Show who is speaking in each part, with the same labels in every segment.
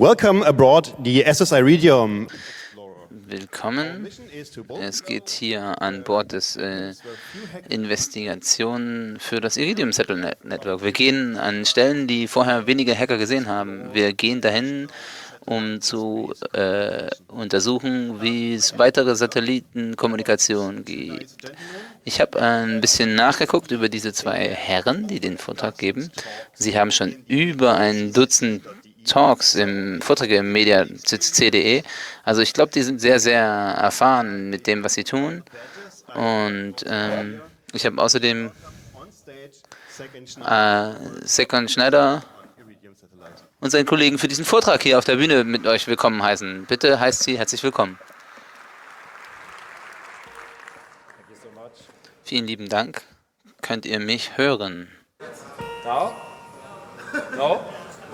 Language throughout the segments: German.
Speaker 1: Welcome aboard the SSI Iridium.
Speaker 2: Willkommen. Es geht hier an Bord des Investigationen für das Iridium Satellite Network. Wir gehen an Stellen, die vorher wenige Hacker gesehen haben. Wir gehen dahin, um zu untersuchen, wie es weitere Satellitenkommunikation gibt. Ich habe ein bisschen nachgeguckt über diese zwei Herren, die den Vortrag geben. Sie haben schon über ein Dutzend Talks Vorträge im Media CCC.de. Also ich glaube, die sind sehr, sehr erfahren mit dem, was sie tun. Und ich habe außerdem Sekon Schneider und seinen Kollegen für diesen Vortrag hier auf der Bühne mit euch willkommen heißen. Bitte heißt sie herzlich willkommen. Vielen lieben Dank. Könnt ihr mich hören?
Speaker 3: No? No?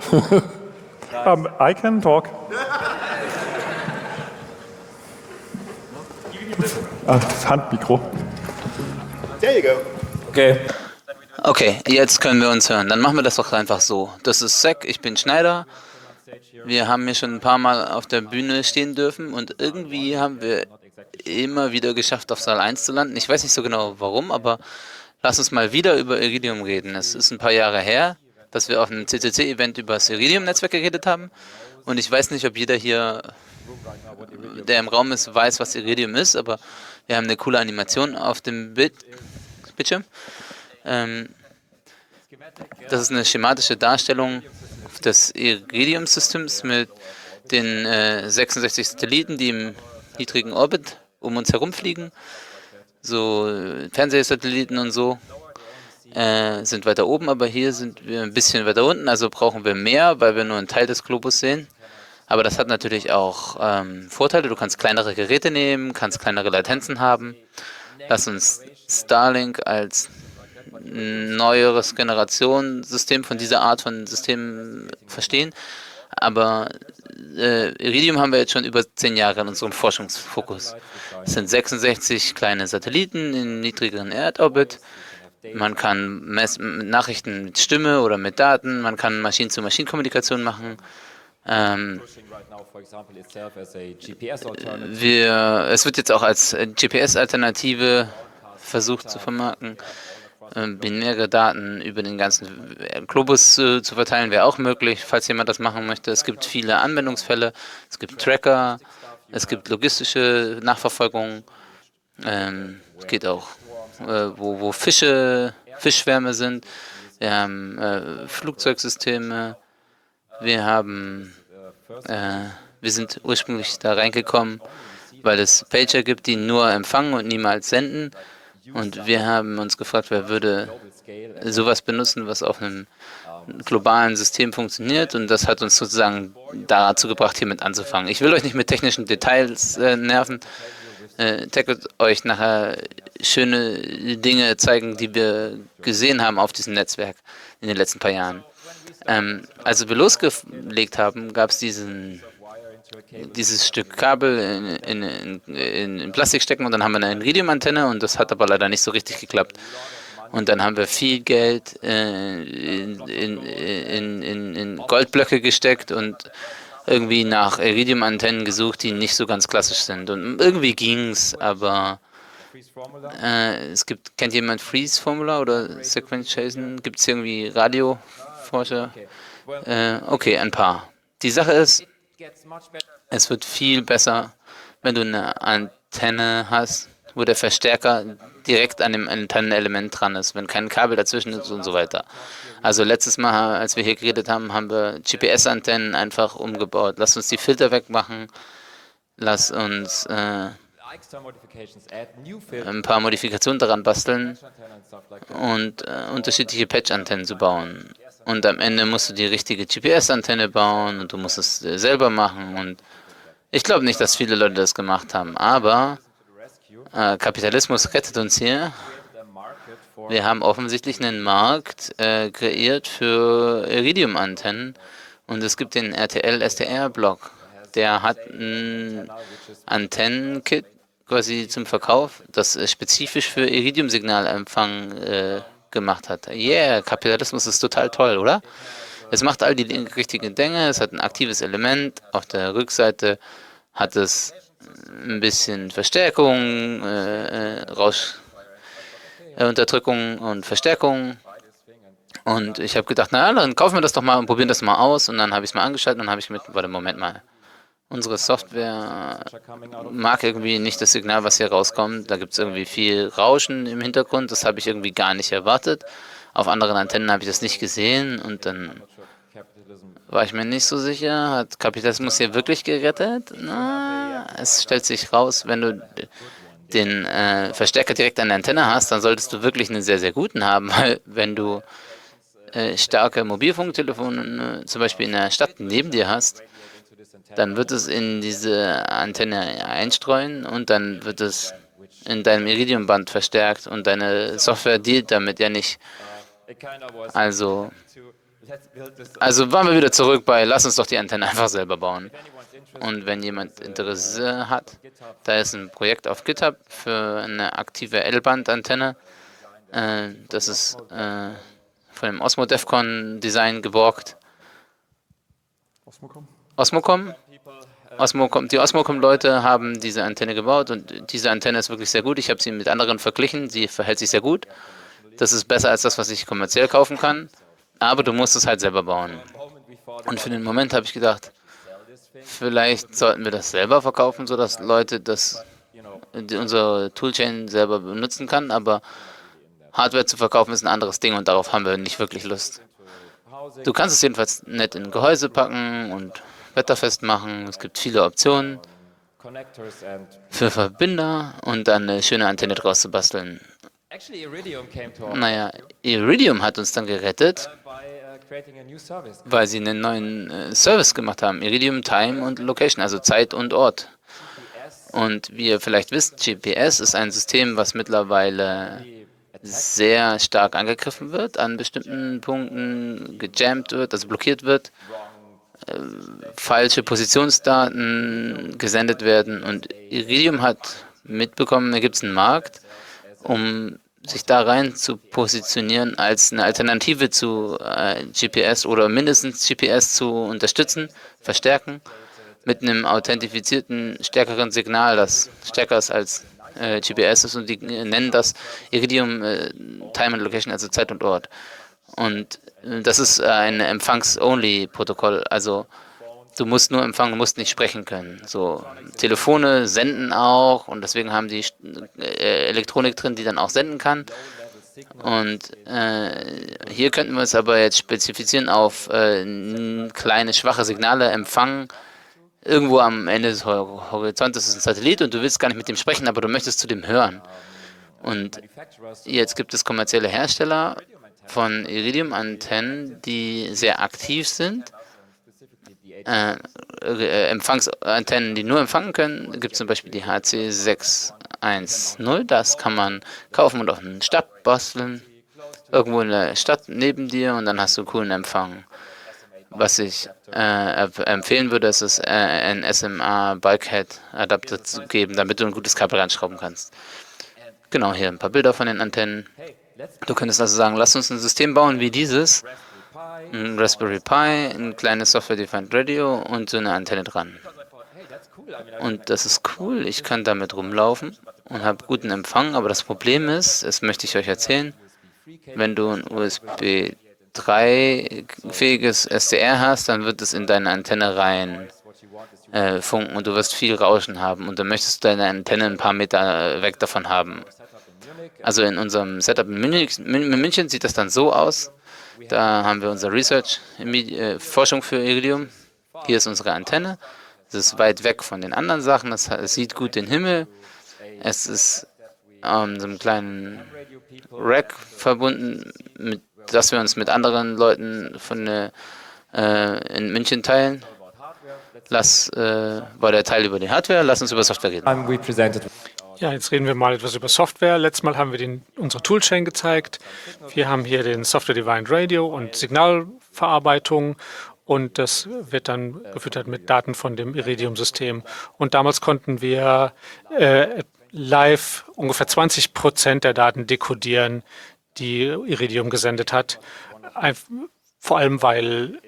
Speaker 4: I can talk. Das Handmikro.
Speaker 1: There you go.
Speaker 3: Okay.
Speaker 2: Okay, jetzt können wir uns hören. Dann machen wir das doch einfach so. Das ist Sek, ich bin Schneider. Wir haben hier schon ein paar Mal auf der Bühne stehen dürfen und irgendwie haben wir immer wieder geschafft, auf Saal 1 zu landen. Ich weiß nicht so genau warum, aber lass uns mal wieder über Iridium reden. Es ist ein paar Jahre her, dass wir auf einem CCC-Event über das Iridium-Netzwerk geredet haben. Und ich weiß nicht, ob jeder hier, der im Raum ist, weiß, was Iridium ist, aber wir haben eine coole Animation auf dem Bildschirm. Das ist eine schematische Darstellung des Iridium-Systems mit den 66 Satelliten, die im niedrigen Orbit um uns herumfliegen. So Fernsehsatelliten und so sind weiter oben, aber hier sind wir ein bisschen weiter unten, also brauchen wir mehr, weil wir nur einen Teil des Globus sehen. Aber das hat natürlich auch Vorteile. Du kannst kleinere Geräte nehmen, kannst kleinere Latenzen haben. Lass uns Starlink als neueres Generationssystem von dieser Art von Systemen verstehen. Aber Iridium haben wir jetzt schon über 10 Jahre in unserem Forschungsfokus. Es sind 66 kleine Satelliten in niedrigeren Erdorbit. Man kann Nachrichten mit Stimme oder mit Daten, man kann Maschinen-zu-Maschinen-Kommunikation machen. Es wird jetzt auch als GPS-Alternative versucht zu vermarkten. Binäre Daten über den ganzen Globus zu verteilen, wäre auch möglich, falls jemand das machen möchte. Es gibt viele Anwendungsfälle, es gibt Tracker, es gibt logistische Nachverfolgung. Es geht auch, wo Fischschwärme sind. Wir haben Flugzeugsysteme. Wir sind ursprünglich da reingekommen, weil es Pager gibt, die nur empfangen und niemals senden. Und wir haben uns gefragt, wer würde sowas benutzen, was auf einem globalen System funktioniert. Und das hat uns sozusagen dazu gebracht, hiermit anzufangen. Ich will euch nicht mit technischen Details nerven. Tech wird euch nachher schöne Dinge zeigen, die wir gesehen haben auf diesem Netzwerk in den letzten paar Jahren. Als wir losgelegt haben, gab es dieses Stück Kabel in Plastik stecken und dann haben wir eine Iridium-Antenne und das hat aber leider nicht so richtig geklappt. Und dann haben wir viel Geld in Goldblöcke gesteckt und irgendwie nach Iridium-Antennen gesucht, die nicht so ganz klassisch sind. Und irgendwie ging's, aber kennt jemand Freeze-Formula oder Sequentiation? Gibt es irgendwie Radioforscher? Okay, ein paar. Die Sache ist, es wird viel besser, wenn du eine Antenne hast, wo der Verstärker direkt an dem Antennenelement dran ist, wenn kein Kabel dazwischen ist und so weiter. Also letztes Mal, als wir hier geredet haben, haben wir GPS-Antennen einfach umgebaut. Lass uns die Filter wegmachen, lass uns ein paar Modifikationen daran basteln und unterschiedliche Patch-Antennen zu bauen. Und am Ende musst du die richtige GPS-Antenne bauen und du musst es selber machen. Und ich glaube nicht, dass viele Leute das gemacht haben, aber Kapitalismus rettet uns hier. Wir haben offensichtlich einen Markt kreiert für Iridium-Antennen und es gibt den RTL-SDR-Blog. Der hat ein Antennenkit quasi zum Verkauf, das spezifisch für Iridium-Signalempfang gemacht hat. Yeah, Kapitalismus ist total toll, oder? Es macht all die richtigen Dinge. Es hat ein aktives Element. Auf der Rückseite hat es ein bisschen Verstärkung, Unterdrückung und Verstärkung. Und ich habe gedacht, na, dann kaufen wir das doch mal und probieren das mal aus. Und dann habe ich es mal angeschaltet und dann habe ich warte, Moment mal. Unsere Software mag irgendwie nicht das Signal, was hier rauskommt. Da gibt es irgendwie viel Rauschen im Hintergrund. Das habe ich irgendwie gar nicht erwartet. Auf anderen Antennen habe ich das nicht gesehen. Und dann war ich mir nicht so sicher. Hat Kapitalismus hier wirklich gerettet? Na, es stellt sich raus, wenn du den Verstärker direkt an der Antenne hast, dann solltest du wirklich einen sehr, sehr guten haben. Weil wenn du starke Mobilfunktelefone zum Beispiel in der Stadt neben dir hast, dann wird es in diese Antenne einstreuen und dann wird es in deinem Iridiumband verstärkt und deine Software dealt damit ja nicht. Also waren wir wieder zurück bei, lass uns doch die Antenne einfach selber bauen. Und wenn jemand Interesse hat, da ist ein Projekt auf GitHub für eine aktive L-Band-Antenne. Das ist von dem Osmo Defcon Design geborgt. Osmocom? Die Osmocom-Leute haben diese Antenne gebaut und diese Antenne ist wirklich sehr gut. Ich habe sie mit anderen verglichen. Sie verhält sich sehr gut. Das ist besser als das, was ich kommerziell kaufen kann. Aber du musst es halt selber bauen. Und für den Moment habe ich gedacht, vielleicht sollten wir das selber verkaufen, sodass Leute unsere Toolchain selber benutzen kann. Aber Hardware zu verkaufen ist ein anderes Ding und darauf haben wir nicht wirklich Lust. Du kannst es jedenfalls nett in ein Gehäuse packen und wetterfest machen. Es gibt viele Optionen für Verbinder und dann eine schöne Antenne draus zu basteln. Naja, Iridium hat uns dann gerettet, weil sie einen neuen Service gemacht haben. Iridium Time und Location, also Zeit und Ort. Und wie ihr vielleicht wisst, GPS ist ein System, was mittlerweile sehr stark angegriffen wird, an bestimmten Punkten gejammt wird, also blockiert wird, falsche Positionsdaten gesendet werden. Und Iridium hat mitbekommen, da gibt es einen Markt, um sich da rein zu positionieren als eine Alternative zu GPS oder mindestens GPS zu unterstützen, verstärken, mit einem authentifizierten, stärkeren Signal, das stärker ist als GPS ist, und die nennen das Iridium Time and Location, also Zeit und Ort. Und das ist ein Empfangs-Only-Protokoll, also du musst nur empfangen, du musst nicht sprechen können. So, Telefone senden auch und deswegen haben die Elektronik drin, die dann auch senden kann. Und hier könnten wir es aber jetzt spezifizieren auf kleine, schwache Signale empfangen. Irgendwo am Ende des Horizonts ist ein Satellit und du willst gar nicht mit dem sprechen, aber du möchtest zu dem hören. Und jetzt gibt es kommerzielle Hersteller von Iridium-Antennen, die sehr aktiv sind. Empfangsantennen, die nur empfangen können, gibt es zum Beispiel die HC610. Das kann man kaufen und auf eine Stadt basteln, irgendwo in der Stadt neben dir, und dann hast du einen coolen Empfang. Was ich empfehlen würde, ist es, ein SMA-Bulkhead-Adapter zu geben, damit du ein gutes Kabel ranschrauben kannst. Genau, hier ein paar Bilder von den Antennen. Du könntest also sagen, lass uns ein System bauen wie dieses, ein Raspberry Pi, ein kleines Software-Defined Radio und so eine Antenne dran. Und das ist cool, ich kann damit rumlaufen und habe guten Empfang, aber das Problem ist, das möchte ich euch erzählen, wenn du ein USB 3-fähiges SDR hast, dann wird es in deine Antenne rein funken und du wirst viel Rauschen haben und dann möchtest du deine Antenne ein paar Meter weg davon haben. Also in unserem Setup in München sieht das dann so aus. Da haben wir unser Research, Forschung für Iridium. Hier ist unsere Antenne. Es ist weit weg von den anderen Sachen. Es sieht gut den Himmel. Es ist an so einem kleinen Rack verbunden, dass wir uns mit anderen Leuten in München teilen. War der Teil über die Hardware. Lass uns über Software reden.
Speaker 5: Ja, jetzt reden wir mal etwas über Software. Letztes Mal haben wir unsere Toolchain gezeigt. Wir haben hier den Software-Defined Radio und Signalverarbeitung, und das wird dann gefüttert mit Daten von dem Iridium-System. Und damals konnten wir live ungefähr 20% der Daten dekodieren, die Iridium gesendet hat. vor allem weil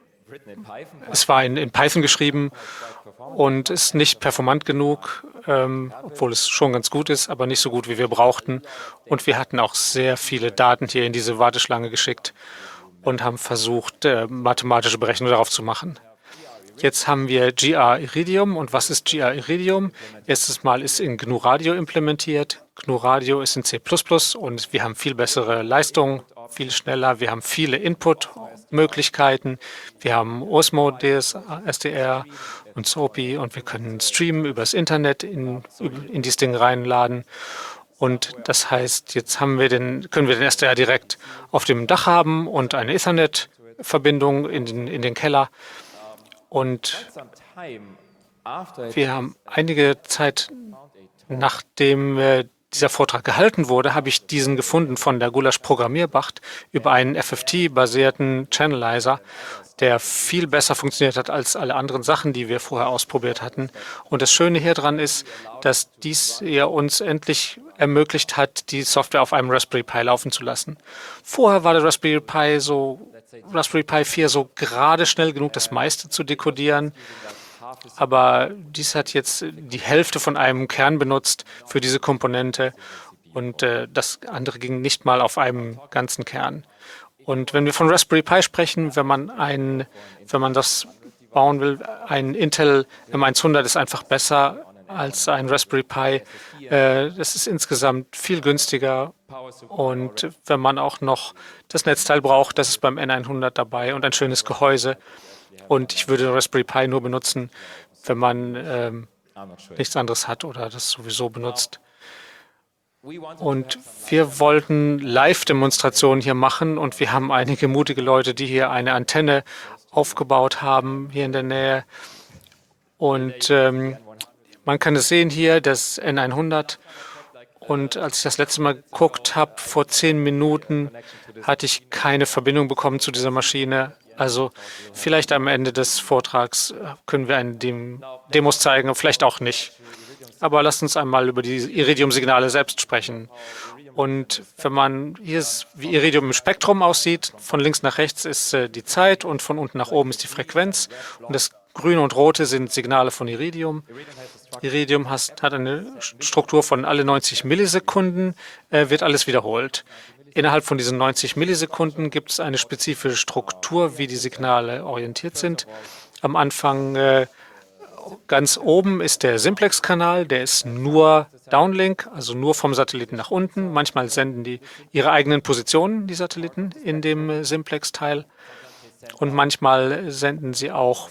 Speaker 5: es war in Python geschrieben und ist nicht performant genug, obwohl es schon ganz gut ist, aber nicht so gut, wie wir brauchten. Und wir hatten auch sehr viele Daten hier in diese Warteschlange geschickt und haben versucht, mathematische Berechnungen darauf zu machen. Jetzt haben wir GR Iridium. Und was ist GR Iridium? Erstes Mal ist in GNU Radio implementiert. GNU Radio ist in C++ und wir haben viel bessere Leistung, viel schneller. Wir haben viele Input-Möglichkeiten. Wir haben Osmo, SDR und SOAP-I und wir können streamen übers Internet in dieses Ding reinladen. Und das heißt, jetzt können wir den SDR direkt auf dem Dach haben und eine Ethernet-Verbindung in den Keller. Und wir haben einige Zeit, nachdem dieser Vortrag gehalten wurde, habe ich diesen gefunden von der Gulasch Programmierbacht über einen FFT-basierten Channelizer, der viel besser funktioniert hat als alle anderen Sachen, die wir vorher ausprobiert hatten. Und das Schöne hier dran ist, dass dies ja uns endlich ermöglicht hat, die Software auf einem Raspberry Pi laufen zu lassen. Vorher war der Raspberry Pi 4 so gerade schnell genug, das meiste zu dekodieren. Aber dies hat jetzt die Hälfte von einem Kern benutzt für diese Komponente und das andere ging nicht mal auf einem ganzen Kern. Und wenn wir von Raspberry Pi sprechen, wenn man das bauen will, ein Intel M100 ist einfach besser als ein Raspberry Pi. Das ist insgesamt viel günstiger. Und wenn man auch noch das Netzteil braucht, das ist beim N100 dabei und ein schönes Gehäuse. Und ich würde Raspberry Pi nur benutzen, wenn man nichts anderes hat oder das sowieso benutzt. Und wir wollten Live-Demonstrationen hier machen und wir haben einige mutige Leute, die hier eine Antenne aufgebaut haben, hier in der Nähe. Und man kann es sehen hier, das N100. Und als ich das letzte Mal geguckt habe, vor 10 Minuten, hatte ich keine Verbindung bekommen zu dieser Maschine. Also vielleicht am Ende des Vortrags können wir einen Demos zeigen, vielleicht auch nicht. Aber lasst uns einmal über die Iridium-Signale selbst sprechen. Und wenn man hier ist, wie Iridium im Spektrum aussieht, von links nach rechts ist die Zeit und von unten nach oben ist die Frequenz. Und das Grüne und Rote sind Signale von Iridium. Iridium hat eine Struktur von alle 90 Millisekunden, wird alles wiederholt. Innerhalb von diesen 90 Millisekunden gibt es eine spezifische Struktur, wie die Signale orientiert sind. Am Anfang ganz oben ist der Simplex-Kanal, der ist nur Downlink, also nur vom Satelliten nach unten. Manchmal senden die ihre eigenen Positionen, die Satelliten, in dem Simplex-Teil. Und manchmal senden sie auch,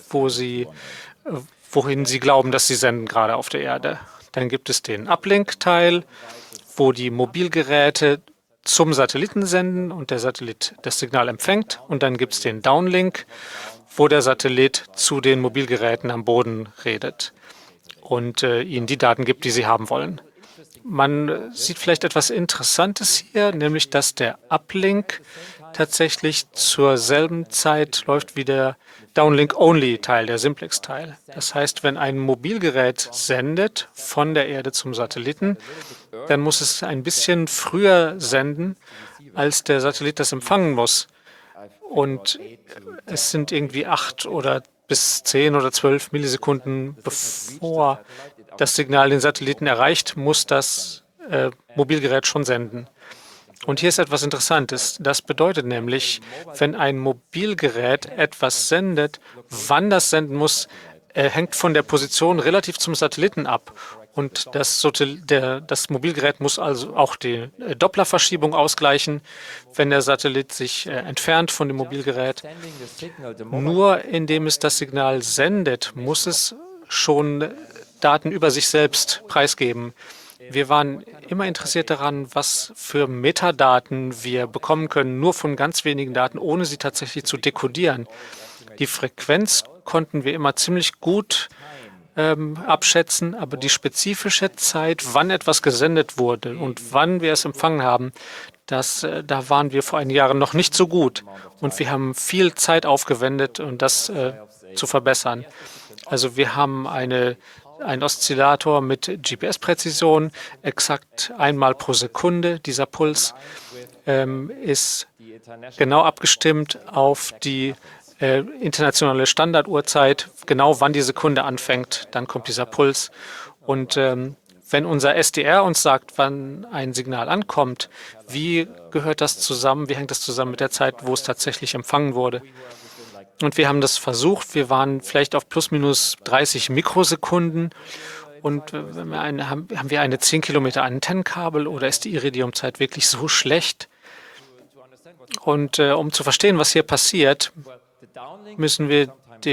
Speaker 5: wohin sie glauben, dass sie senden, gerade auf der Erde. Dann gibt es den Uplink-Teil, wo die Mobilgeräte zum Satelliten senden und der Satellit das Signal empfängt. Und dann gibt es den Downlink, wo der Satellit zu den Mobilgeräten am Boden redet und ihnen die Daten gibt, die sie haben wollen. Man sieht vielleicht etwas Interessantes hier, nämlich dass der Uplink tatsächlich zur selben Zeit läuft wie der Downlink-Only-Teil, der Simplex-Teil. Das heißt, wenn ein Mobilgerät sendet von der Erde zum Satelliten, dann muss es ein bisschen früher senden, als der Satellit das empfangen muss. Und es sind irgendwie 8 oder bis 10 oder 12 Millisekunden, bevor das Signal den Satelliten erreicht, muss das Mobilgerät schon senden. Und hier ist etwas Interessantes. Das bedeutet nämlich, wenn ein Mobilgerät etwas sendet, wann das senden muss, hängt von der Position relativ zum Satelliten ab. Und das Mobilgerät muss also auch die Dopplerverschiebung ausgleichen, wenn der Satellit sich entfernt von dem Mobilgerät. Nur indem es das Signal sendet, muss es schon Daten über sich selbst preisgeben. Wir waren immer interessiert daran, was für Metadaten wir bekommen können, nur von ganz wenigen Daten, ohne sie tatsächlich zu dekodieren. Die Frequenz konnten wir immer ziemlich gut abschätzen, aber die spezifische Zeit, wann etwas gesendet wurde und wann wir es empfangen haben, da waren wir vor einigen Jahren noch nicht so gut. Und wir haben viel Zeit aufgewendet, um das zu verbessern. Also wir haben eine ein Oszillator mit GPS-Präzision, exakt einmal pro Sekunde. Dieser Puls ist genau abgestimmt auf die internationale Standarduhrzeit, genau wann die Sekunde anfängt, dann kommt dieser Puls. Und wenn unser SDR uns sagt, wann ein Signal ankommt, wie gehört das zusammen, wie hängt das zusammen mit der Zeit, wo es tatsächlich empfangen wurde? Und wir haben das versucht. Wir waren vielleicht auf plus minus 30 Mikrosekunden. Und haben wir eine 10 Kilometer Antennenkabel oder ist die Iridiumzeit wirklich so schlecht? Und um zu verstehen, was hier passiert, müssen wir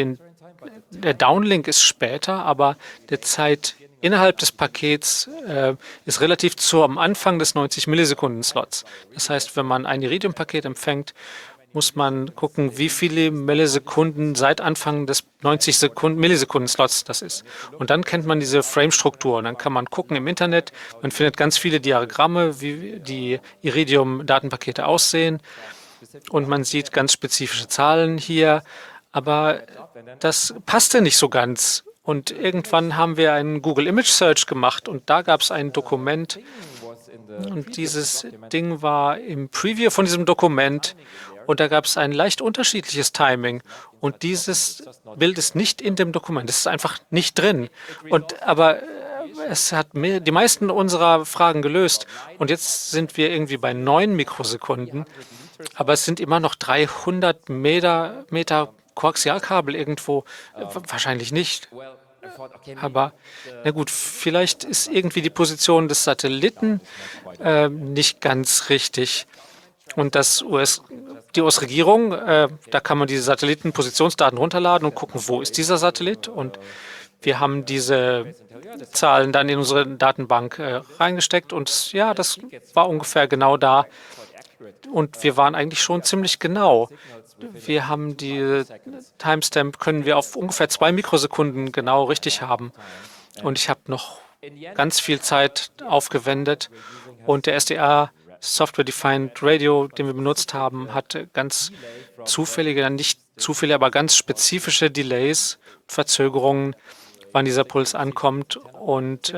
Speaker 5: der Downlink ist später, aber die Zeit innerhalb des Pakets ist relativ am Anfang des 90 Millisekunden-Slots. Das heißt, wenn man ein Iridium-Paket empfängt, muss man gucken, wie viele Millisekunden seit Anfang des 90 Millisekunden-Slots das ist. Und dann kennt man diese Frame-Struktur. Und dann kann man gucken im Internet, man findet ganz viele Diagramme, wie die Iridium-Datenpakete aussehen. Und man sieht ganz spezifische Zahlen hier. Aber das passte nicht so ganz. Und irgendwann haben wir einen Google Image Search gemacht und da gab es ein Dokument. Und dieses Ding war im Preview von diesem Dokument. Und da gab es ein leicht unterschiedliches Timing. Und dieses Bild ist nicht in dem Dokument. Es ist einfach nicht drin. Aber es hat die meisten unserer Fragen gelöst. Und jetzt sind wir irgendwie bei 9 Mikrosekunden. Aber es sind immer noch 300 Meter Koaxialkabel irgendwo. Wahrscheinlich nicht. Aber na gut, vielleicht ist irgendwie die Position des Satelliten nicht ganz richtig. Und die US-Regierung, da kann man diese Satellitenpositionsdaten runterladen und gucken, wo ist dieser Satellit. Und wir haben diese Zahlen dann in unsere Datenbank reingesteckt. Und ja, das war ungefähr genau da. Und wir waren eigentlich schon ziemlich genau. Wir haben die Timestamp, können wir auf ungefähr 2 Mikrosekunden genau richtig haben. Und ich habe noch ganz viel Zeit aufgewendet. Und der SDR, Software Defined Radio, den wir benutzt haben, hat ganz zufällige, nicht zufällige, aber ganz spezifische Delays, Verzögerungen, wann dieser Puls ankommt. Und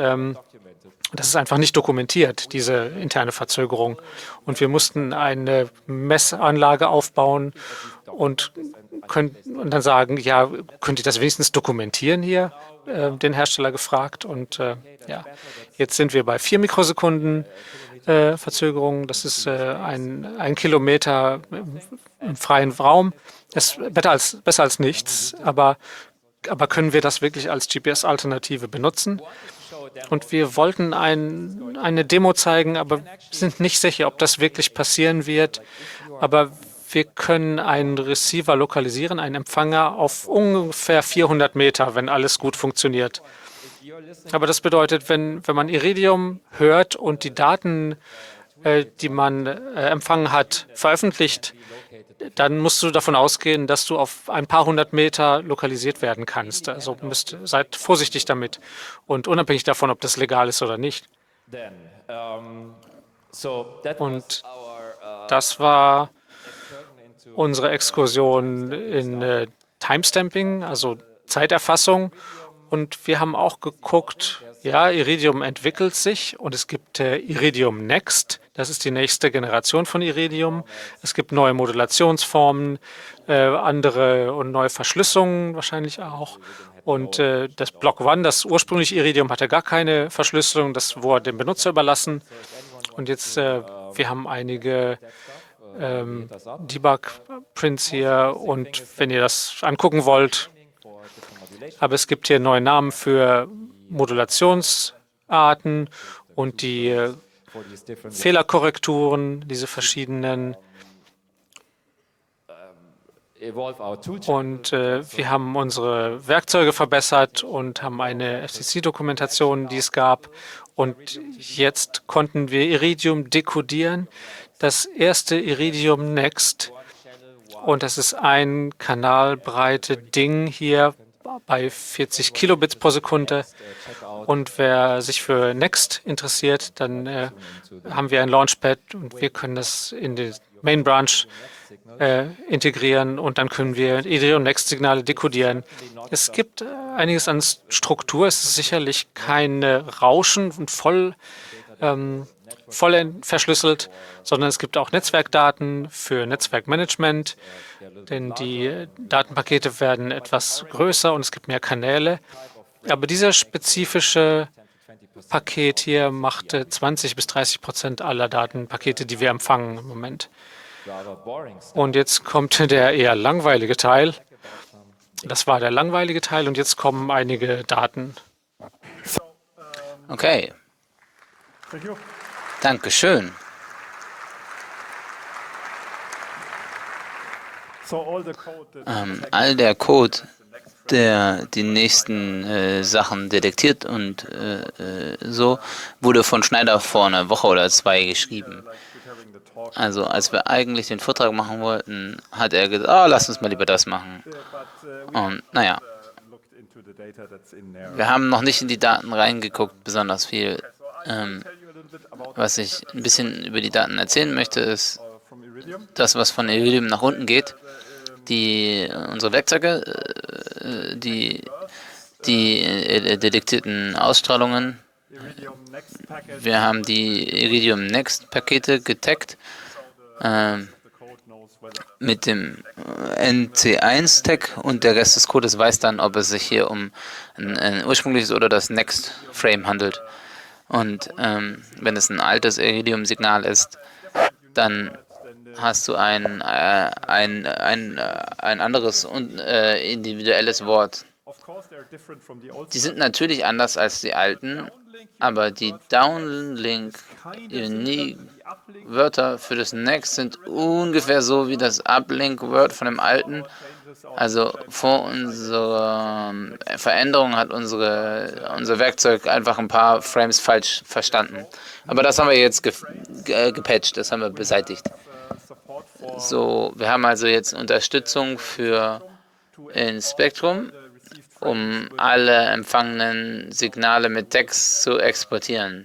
Speaker 5: das ist einfach nicht dokumentiert, diese interne Verzögerung. Und wir mussten eine Messanlage aufbauen und dann sagen, ja, könnt ihr das wenigstens dokumentieren hier? Den Hersteller gefragt. Und ja, jetzt sind wir bei 4 Mikrosekunden Verzögerung. Das ist ein Kilometer im freien Raum. Das ist besser als nichts. Aber können wir das wirklich als GPS-Alternative benutzen? Und wir wollten eine Demo zeigen, aber sind nicht sicher, ob das wirklich passieren wird. Aber wir können einen Receiver lokalisieren, einen Empfänger auf ungefähr 400 Meter, wenn alles gut funktioniert. Aber das bedeutet, wenn man Iridium hört und die Daten, die man empfangen hat, veröffentlicht, dann musst du davon ausgehen, dass du auf ein paar hundert Meter lokalisiert werden kannst. Also seid vorsichtig damit und unabhängig davon, ob das legal ist oder nicht. Und das war unsere Exkursion in Timestamping, also Zeiterfassung. Und wir haben auch geguckt, ja, Iridium entwickelt sich und es gibt Iridium Next. Das ist die nächste Generation von Iridium. Es gibt neue Modulationsformen, andere und neue Verschlüsselungen wahrscheinlich auch. Und das Block One, das ursprüngliche Iridium, hatte gar keine Verschlüsselung. Das wurde dem Benutzer überlassen. Und jetzt, wir haben einige Debug-Prints hier. Und wenn ihr das angucken wollt, aber es gibt hier neue Namen für Modulationsarten und die Fehlerkorrekturen, diese verschiedenen. Und wir haben unsere Werkzeuge verbessert und haben eine FCC-Dokumentation, die es gab. Und jetzt konnten wir Iridium dekodieren, das erste Iridium Next. Und das ist ein kanalbreite Ding hier bei 40 Kilobits pro Sekunde. Und wer sich für Next interessiert, dann haben wir ein Launchpad und wir können das in den Main Branch integrieren und dann können wir Iridium Next-Signale dekodieren. Es gibt einiges an Struktur. Es ist sicherlich kein Rauschen und voll verschlüsselt, sondern es gibt auch Netzwerkdaten für Netzwerkmanagement, denn die Datenpakete werden etwas größer und es gibt mehr Kanäle. Aber dieser spezifische Paket hier macht 20-30% aller Datenpakete, die wir empfangen im Moment. Und jetzt kommt der eher langweilige Teil. Das war der langweilige Teil und jetzt kommen einige Daten.
Speaker 2: Okay, Dankeschön. All der Code, der die nächsten Sachen detektiert und so, wurde von Schneider vor einer Woche oder 2 geschrieben. Also als wir eigentlich den Vortrag machen wollten, hat er gesagt, lass uns mal lieber das machen. Und naja, wir haben noch nicht in die Daten reingeguckt, besonders viel. Was ich ein bisschen über die Daten erzählen möchte, ist das, was von Iridium nach unten geht. Unsere Werkzeuge, die detektierten Ausstrahlungen. Wir haben die Iridium Next Pakete getaggt mit dem NC1 Tag und der Rest des Codes weiß dann, ob es sich hier um ein ursprüngliches oder das Next Frame handelt. Und wenn es ein altes Iridium-Signal ist, dann hast du ein anderes individuelles Wort. Die sind natürlich anders als die alten, aber die Downlink-Wörter für das Next sind ungefähr so wie das Uplink-Word von dem alten. Also vor unserer Veränderung hat unser Werkzeug einfach ein paar Frames falsch verstanden. Aber das haben wir jetzt gepatcht, das haben wir beseitigt. So, wir haben also jetzt Unterstützung für ein Spektrum, um alle empfangenen Signale mit Text zu exportieren.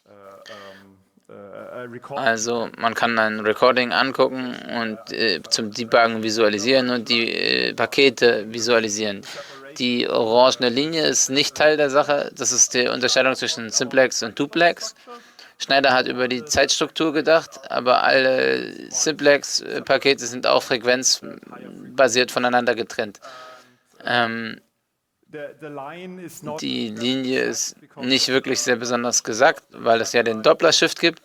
Speaker 2: Also man kann ein Recording angucken und zum Debuggen visualisieren und die Pakete visualisieren. Die orangene Linie ist nicht Teil der Sache. Das ist die Unterscheidung zwischen Simplex und Duplex. Schneider hat über die Zeitstruktur gedacht, aber alle Simplex-Pakete sind auch frequenzbasiert voneinander getrennt. Die Linie ist nicht wirklich sehr besonders gesagt, weil es ja den Doppler-Shift gibt.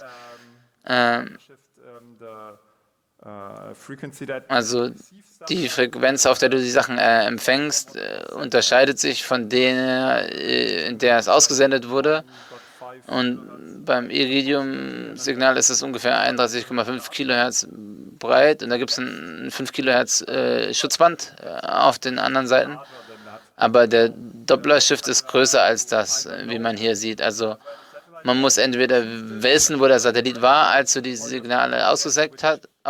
Speaker 2: Also die Frequenz, auf der du die Sachen empfängst, unterscheidet sich von der, in der es ausgesendet wurde. Und beim Iridium-Signal ist es ungefähr 31,5 Kilohertz breit und da gibt es ein 5 Kilohertz Schutzband auf den anderen Seiten. Aber der Doppler-Shift ist größer als das, wie man hier sieht. Also man muss entweder wissen, wo der Satellit war, als er die Signale ausgesendet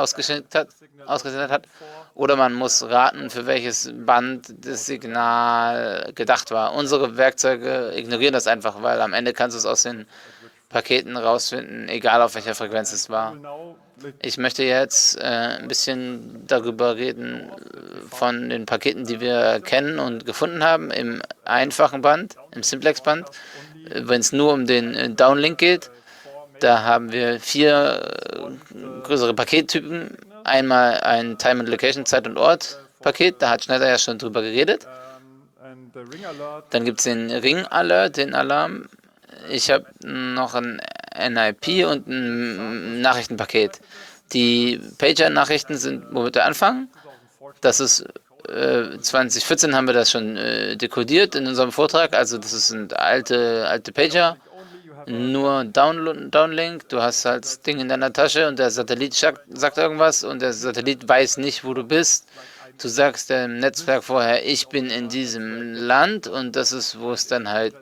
Speaker 2: hat, oder man muss raten, für welches Band das Signal gedacht war. Unsere Werkzeuge ignorieren das einfach, weil am Ende kannst du es aus den Paketen rausfinden, egal auf welcher Frequenz es war. Ich möchte jetzt ein bisschen darüber reden, von den Paketen, die wir kennen und gefunden haben, im einfachen Band, im Simplex-Band. Wenn es nur um den Downlink geht, da haben wir 4 größere Pakettypen. Einmal ein Time and Location, Zeit und Ort Paket, da hat Schneider ja schon drüber geredet. Dann gibt es den Ring Alert, den Alarm. Ich habe noch ein NIP und ein Nachrichtenpaket. Die Pager-Nachrichten sind, womit wir anfangen. Das ist 2014 haben wir das schon dekodiert in unserem Vortrag. Also das sind alte Pager, nur Downlink. Du hast halt das Ding in deiner Tasche und der Satellit sagt irgendwas und der Satellit weiß nicht, wo du bist. Du sagst dem Netzwerk vorher, ich bin in diesem Land und das ist, wo es dann halt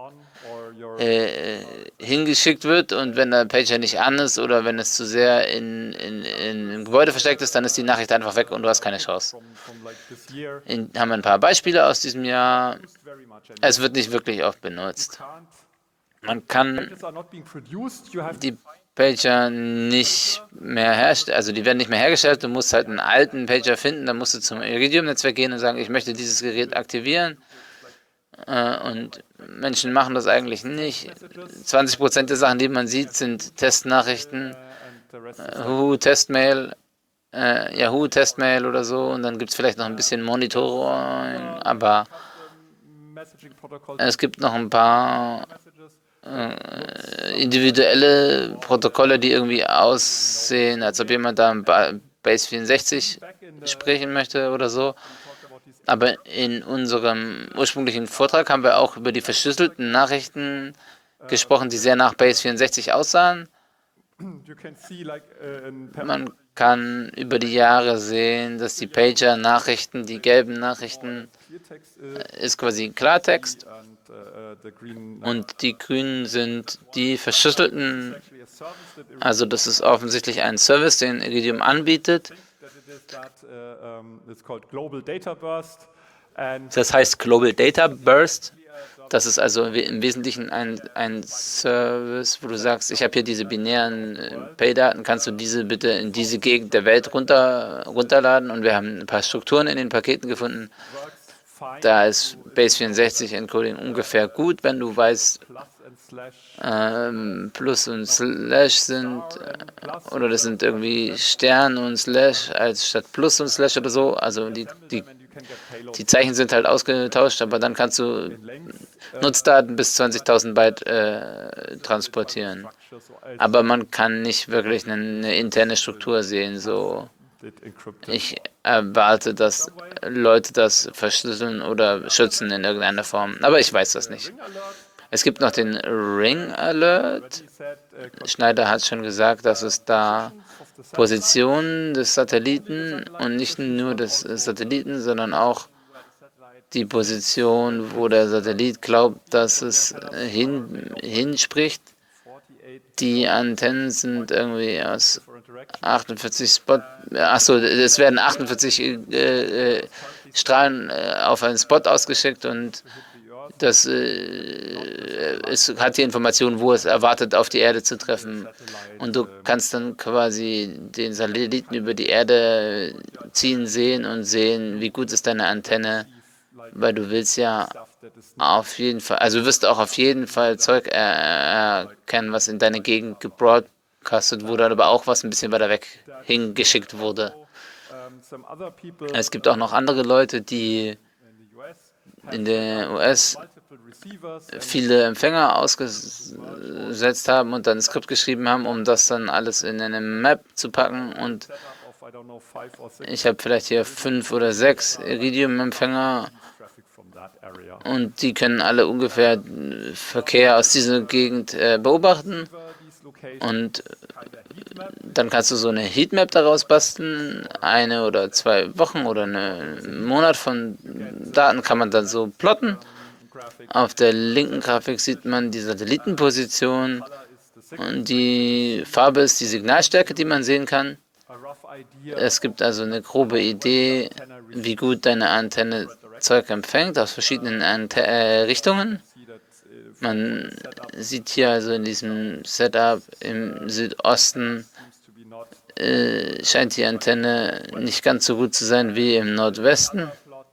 Speaker 2: hingeschickt wird und wenn der Pager nicht an ist oder wenn es zu sehr in Gebäude versteckt ist, dann ist die Nachricht einfach weg und du hast keine Chance. Haben wir ein paar Beispiele aus diesem Jahr. Es wird nicht wirklich oft benutzt. Man kann die Pager nicht mehr hergestellt, also die werden nicht mehr hergestellt. Du musst halt einen alten Pager finden, dann musst du zum Iridium-Netzwerk gehen und sagen, ich möchte dieses Gerät aktivieren. Und Menschen machen das eigentlich nicht. 20% der Sachen, die man sieht, sind Testnachrichten, Testmail, Yahoo Testmail oder so. Und dann gibt es vielleicht noch ein bisschen Monitoring, aber es gibt noch ein paar individuelle Protokolle, die irgendwie aussehen, als ob jemand da im Base 64 sprechen möchte oder so. Aber in unserem ursprünglichen Vortrag haben wir auch über die verschlüsselten Nachrichten gesprochen, die sehr nach Base 64 aussahen. Man kann über die Jahre sehen, dass die Pager-Nachrichten, die gelben Nachrichten, ist quasi Klartext und die grünen sind die verschlüsselten. Also das ist offensichtlich ein Service, den Iridium anbietet. Das heißt Global Data Burst. Das ist also im Wesentlichen ein Service, wo du sagst, ich habe hier diese binären Pay-Daten, kannst du diese bitte in diese Gegend der Welt runterladen? Und wir haben ein paar Strukturen in den Paketen gefunden. Da ist Base 64 Encoding ungefähr gut, wenn du weißt, Plus und Slash sind, oder das sind irgendwie Stern und Slash als statt Plus und Slash oder so. Also die Zeichen sind halt ausgetauscht, aber dann kannst du Nutzdaten bis 20.000 Byte transportieren. Aber man kann nicht wirklich eine interne Struktur sehen. So, ich erwarte, dass Leute das verschlüsseln oder schützen in irgendeiner Form. Aber ich weiß das nicht. Es gibt noch den Ring Alert. Schneider hat schon gesagt, dass es da Positionen des Satelliten und nicht nur des Satelliten, sondern auch die Position, wo der Satellit glaubt, dass es hinspricht. Die Antennen sind irgendwie aus 48 Spot. Achso, es werden 48 Strahlen auf einen Spot ausgeschickt und das es hat die Information, wo es erwartet, auf die Erde zu treffen. Und du kannst dann quasi den Satelliten über die Erde ziehen sehen und sehen, wie gut ist deine Antenne, weil du willst ja auf jeden Fall, also du wirst auch auf jeden Fall Zeug erkennen, was in deine Gegend gebroadcastet wurde, aber auch was ein bisschen weiter weg hingeschickt wurde. Es gibt auch noch andere Leute, die in der US viele Empfänger ausgesetzt haben und dann ein Skript geschrieben haben, um das dann alles in eine Map zu packen. Und ich habe vielleicht hier 5 oder 6 Iridium-Empfänger und die können alle ungefähr Verkehr aus dieser Gegend beobachten. Und dann kannst du so eine Heatmap daraus basteln, 1 oder 2 Wochen oder einen Monat von Daten kann man dann so plotten. Auf der linken Grafik sieht man die Satellitenposition und die Farbe ist die Signalstärke, die man sehen kann. Es gibt also eine grobe Idee, wie gut deine Antenne Zeug empfängt aus verschiedenen Richtungen. Man sieht hier also in diesem Setup im Südosten scheint die Antenne nicht ganz so gut zu sein wie im Nordwesten.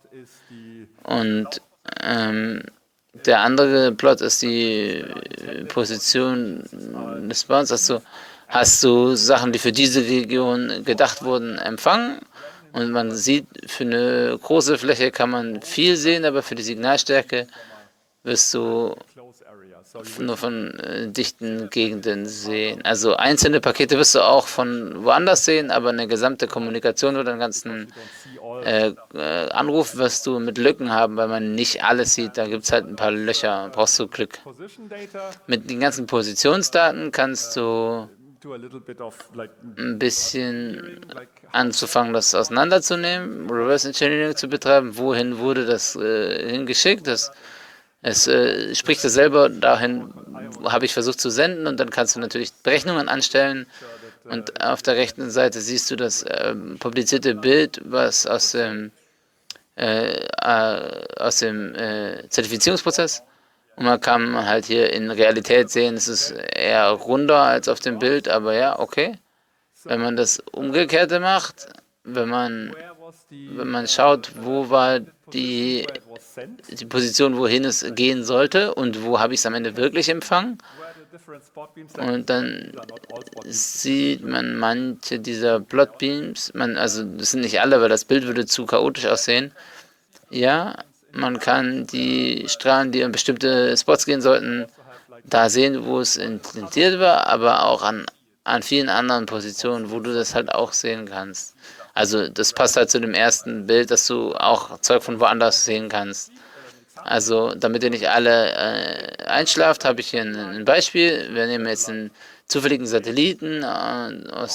Speaker 2: Und der andere Plot ist die Position des Bounds. Also hast du Sachen, die für diese Region gedacht wurden, empfangen. Und man sieht, für eine große Fläche kann man viel sehen, aber für die Signalstärke wirst du nur von dichten Gegenden sehen. Also einzelne Pakete wirst du auch von woanders sehen, aber eine gesamte Kommunikation oder einen ganzen Anruf wirst du mit Lücken haben, weil man nicht alles sieht. Da gibt es halt ein paar Löcher, brauchst du Glück. Mit den ganzen Positionsdaten kannst du ein bisschen anzufangen, das auseinanderzunehmen, Reverse Engineering zu betreiben. Wohin wurde das hingeschickt? Es spricht es selber, dahin habe ich versucht zu senden und dann kannst du natürlich Berechnungen anstellen und auf der rechten Seite siehst du das publizierte Bild, was aus dem Zertifizierungsprozess Und man kann halt hier in Realität sehen, es ist eher runder als auf dem Bild, aber ja, okay. Wenn man das Umgekehrte macht, wenn man schaut, wo war die Position, wohin es gehen sollte und wo habe ich es am Ende wirklich empfangen, und dann sieht man manche dieser Plotbeams, also das sind nicht alle, weil das Bild würde zu chaotisch aussehen. Ja, man kann die Strahlen, die an bestimmte Spots gehen sollten, da sehen, wo es intendiert war, aber auch an vielen anderen Positionen, wo du das halt auch sehen kannst. Also das passt halt zu dem ersten Bild, dass du auch Zeug von woanders sehen kannst. Also damit ihr nicht alle einschlaft, habe ich hier ein Beispiel. Wir nehmen jetzt einen zufälligen Satelliten aus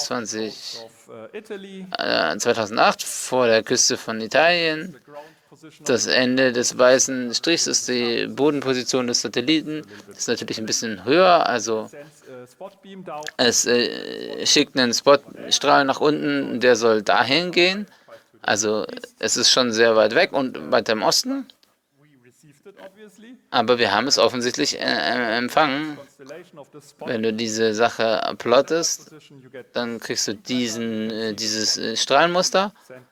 Speaker 2: 2008 vor der Küste von Italien. Das Ende des weißen Strichs ist die Bodenposition des Satelliten. Das ist natürlich ein bisschen höher, also es schickt einen Spotstrahl nach unten, der soll dahin gehen. Also es ist schon sehr weit weg und weiter im Osten. Aber wir haben es offensichtlich empfangen. Wenn du diese Sache plottest, dann kriegst du dieses Strahlenmuster,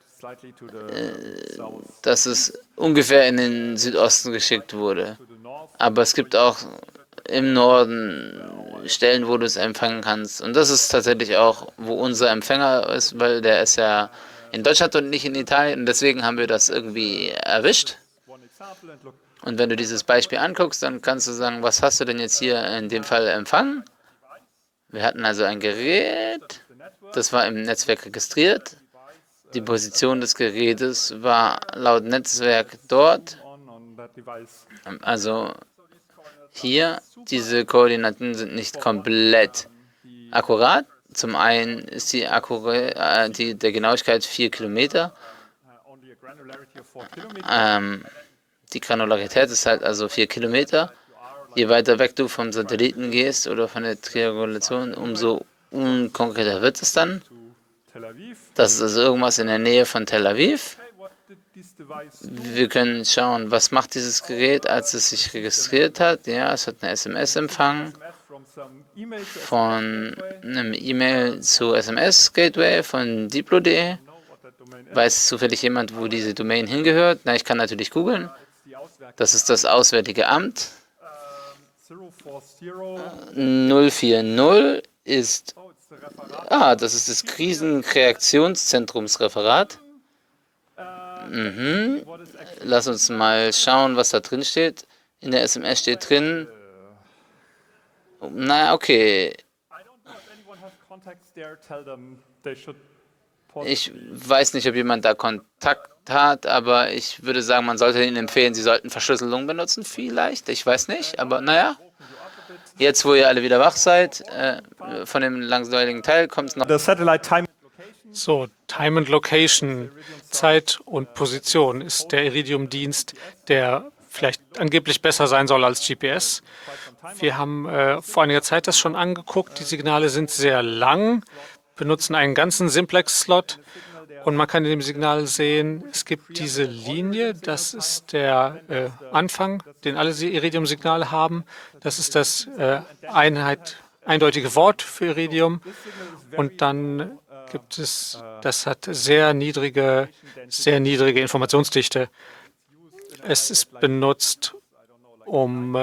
Speaker 2: dass es ungefähr in den Südosten geschickt wurde. Aber es gibt auch im Norden Stellen, wo du es empfangen kannst. Und das ist tatsächlich auch, wo unser Empfänger ist, weil der ist ja in Deutschland und nicht in Italien. Und deswegen haben wir das irgendwie erwischt. Und wenn du dieses Beispiel anguckst, dann kannst du sagen, was hast du denn jetzt hier in dem Fall empfangen? Wir hatten also ein Gerät, das war im Netzwerk registriert. Die Position des Gerätes war laut Netzwerk dort. Also hier, diese Koordinaten sind nicht komplett akkurat. Zum einen ist der Genauigkeit 4 Kilometer. Die Granularität ist halt also 4 Kilometer. Je weiter weg du vom Satelliten gehst oder von der Triangulation, umso unkonkreter wird es dann. Das ist also irgendwas in der Nähe von Tel Aviv. Wir können schauen, was macht dieses Gerät, als es sich registriert hat. Ja, es hat eine SMS empfangen von einem E-Mail zu SMS-Gateway von Diplo.de. Weiß zufällig jemand, wo diese Domain hingehört? Na, ich kann natürlich googeln. Das ist das Auswärtige Amt. 040 ist... das ist das Krisenreaktionszentrumsreferat. Lass uns mal schauen, was da drin steht. In der SMS steht drin... Na, okay. Ich weiß nicht, ob jemand da Kontakt hat, aber ich würde sagen, man sollte Ihnen empfehlen, Sie sollten Verschlüsselung benutzen, vielleicht. Ich weiß nicht, aber naja. Jetzt, wo ihr alle wieder wach seid, von dem langweiligen Teil kommt es noch.
Speaker 5: So, Time and Location, Zeit und Position ist der Iridium-Dienst, der vielleicht angeblich besser sein soll als GPS. Wir haben vor einiger Zeit das schon angeguckt. Die Signale sind sehr lang, benutzen einen ganzen Simplex-Slot. Und man kann in dem Signal sehen, es gibt diese Linie, das ist der Anfang, den alle Iridium-Signale haben. Das ist das eindeutige Wort für Iridium. Und dann gibt es, das hat sehr niedrige Informationsdichte. Es ist benutzt, um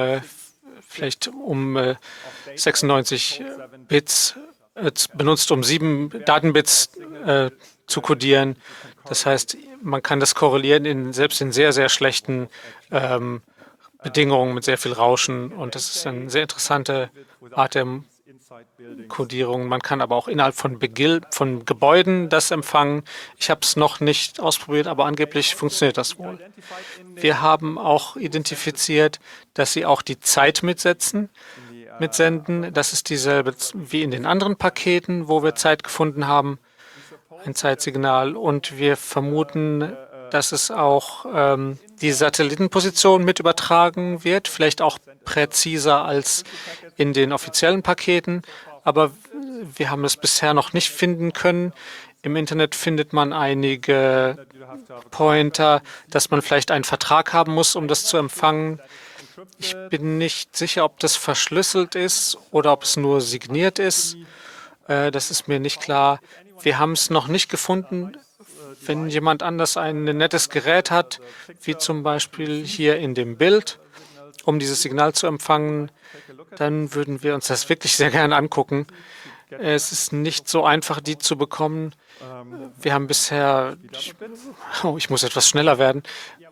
Speaker 5: 96 Bits, benutzt, um 7 Datenbits zu kodieren. Das heißt, man kann das korrelieren selbst in sehr, sehr schlechten Bedingungen mit sehr viel Rauschen. Und das ist eine sehr interessante Art der Kodierung. Man kann aber auch innerhalb von Gebäuden das empfangen. Ich habe es noch nicht ausprobiert, aber angeblich funktioniert das wohl. Wir haben auch identifiziert, dass sie auch die Zeit mitsenden. Das ist dieselbe wie in den anderen Paketen, wo wir Zeit gefunden haben, ein Zeitsignal. Und wir vermuten, dass es auch die Satellitenposition mit übertragen wird, vielleicht auch präziser als in den offiziellen Paketen. Aber wir haben es bisher noch nicht finden können Im Internet findet man einige Pointer, dass man vielleicht einen Vertrag haben muss, um das zu empfangen. Ich bin nicht sicher, ob das verschlüsselt ist oder ob es nur signiert ist. Das ist mir nicht klar. Wir haben es noch nicht gefunden. Wenn jemand anders ein nettes Gerät hat, wie zum Beispiel hier in dem Bild, um dieses Signal zu empfangen, dann würden wir uns das wirklich sehr gerne angucken. Es ist nicht so einfach, die zu bekommen. Wir haben bisher, ich muss etwas schneller werden.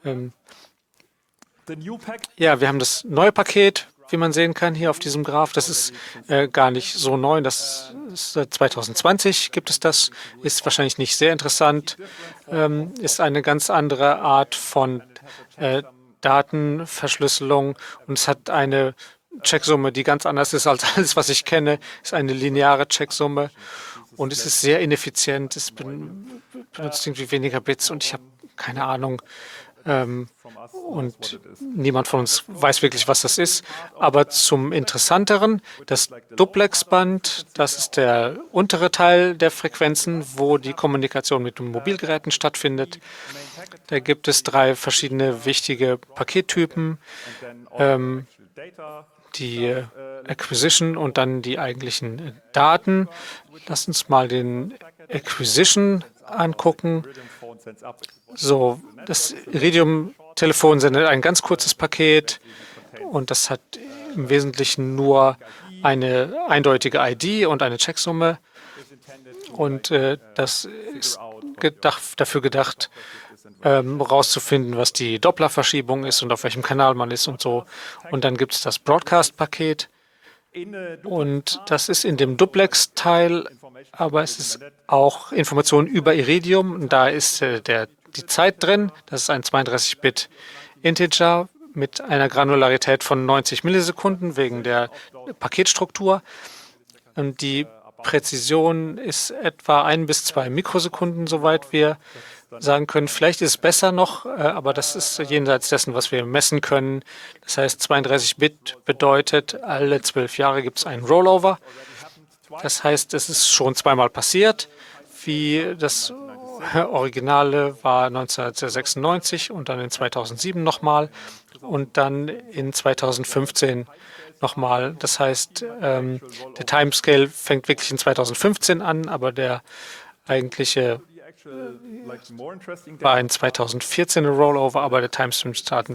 Speaker 5: Ja, wir haben das neue Paket, wie man sehen kann hier auf diesem Graph. Das ist gar nicht so neu. Das ist seit 2020 gibt es das. Ist wahrscheinlich nicht sehr interessant. Ist eine ganz andere Art von Datenverschlüsselung und es hat eine Checksumme, die ganz anders ist als alles, was ich kenne. Ist eine lineare Checksumme und es ist sehr ineffizient. Es benutzt irgendwie weniger Bits und ich habe keine Ahnung. Und niemand von uns weiß wirklich, was das ist. Aber zum Interessanteren, das Duplex-Band, das ist der untere Teil der Frequenzen, wo die Kommunikation mit den Mobilgeräten stattfindet. Da gibt es 3 verschiedene wichtige Pakettypen, die Acquisition und dann die eigentlichen Daten. Lass uns mal den Acquisition angucken. So, das Iridium-Telefon sendet ein ganz kurzes Paket und das hat im Wesentlichen nur eine eindeutige ID und eine Checksumme. Und das ist dafür gedacht, rauszufinden, was die Dopplerverschiebung ist und auf welchem Kanal man ist und so. Und dann gibt es das Broadcast-Paket. Und das ist in dem Duplex-Teil, aber es ist auch Information über Iridium. Und da ist die Zeit drin. Das ist ein 32-Bit-Integer mit einer Granularität von 90 Millisekunden wegen der Paketstruktur. Und die Präzision ist etwa 1 bis 2 Mikrosekunden, soweit wir sagen können. Vielleicht ist es besser noch, aber das ist jenseits dessen, was wir messen können. Das heißt, 32 Bit bedeutet, alle 12 Jahre gibt es einen Rollover. Das heißt, es ist schon zweimal passiert, wie das Originale war 1996 und dann in 2007 nochmal und dann in 2015 nochmal. Das heißt, der Timescale fängt wirklich in 2015 an, aber der eigentliche war in 2014 ein Rollover, aber der Timestream startet in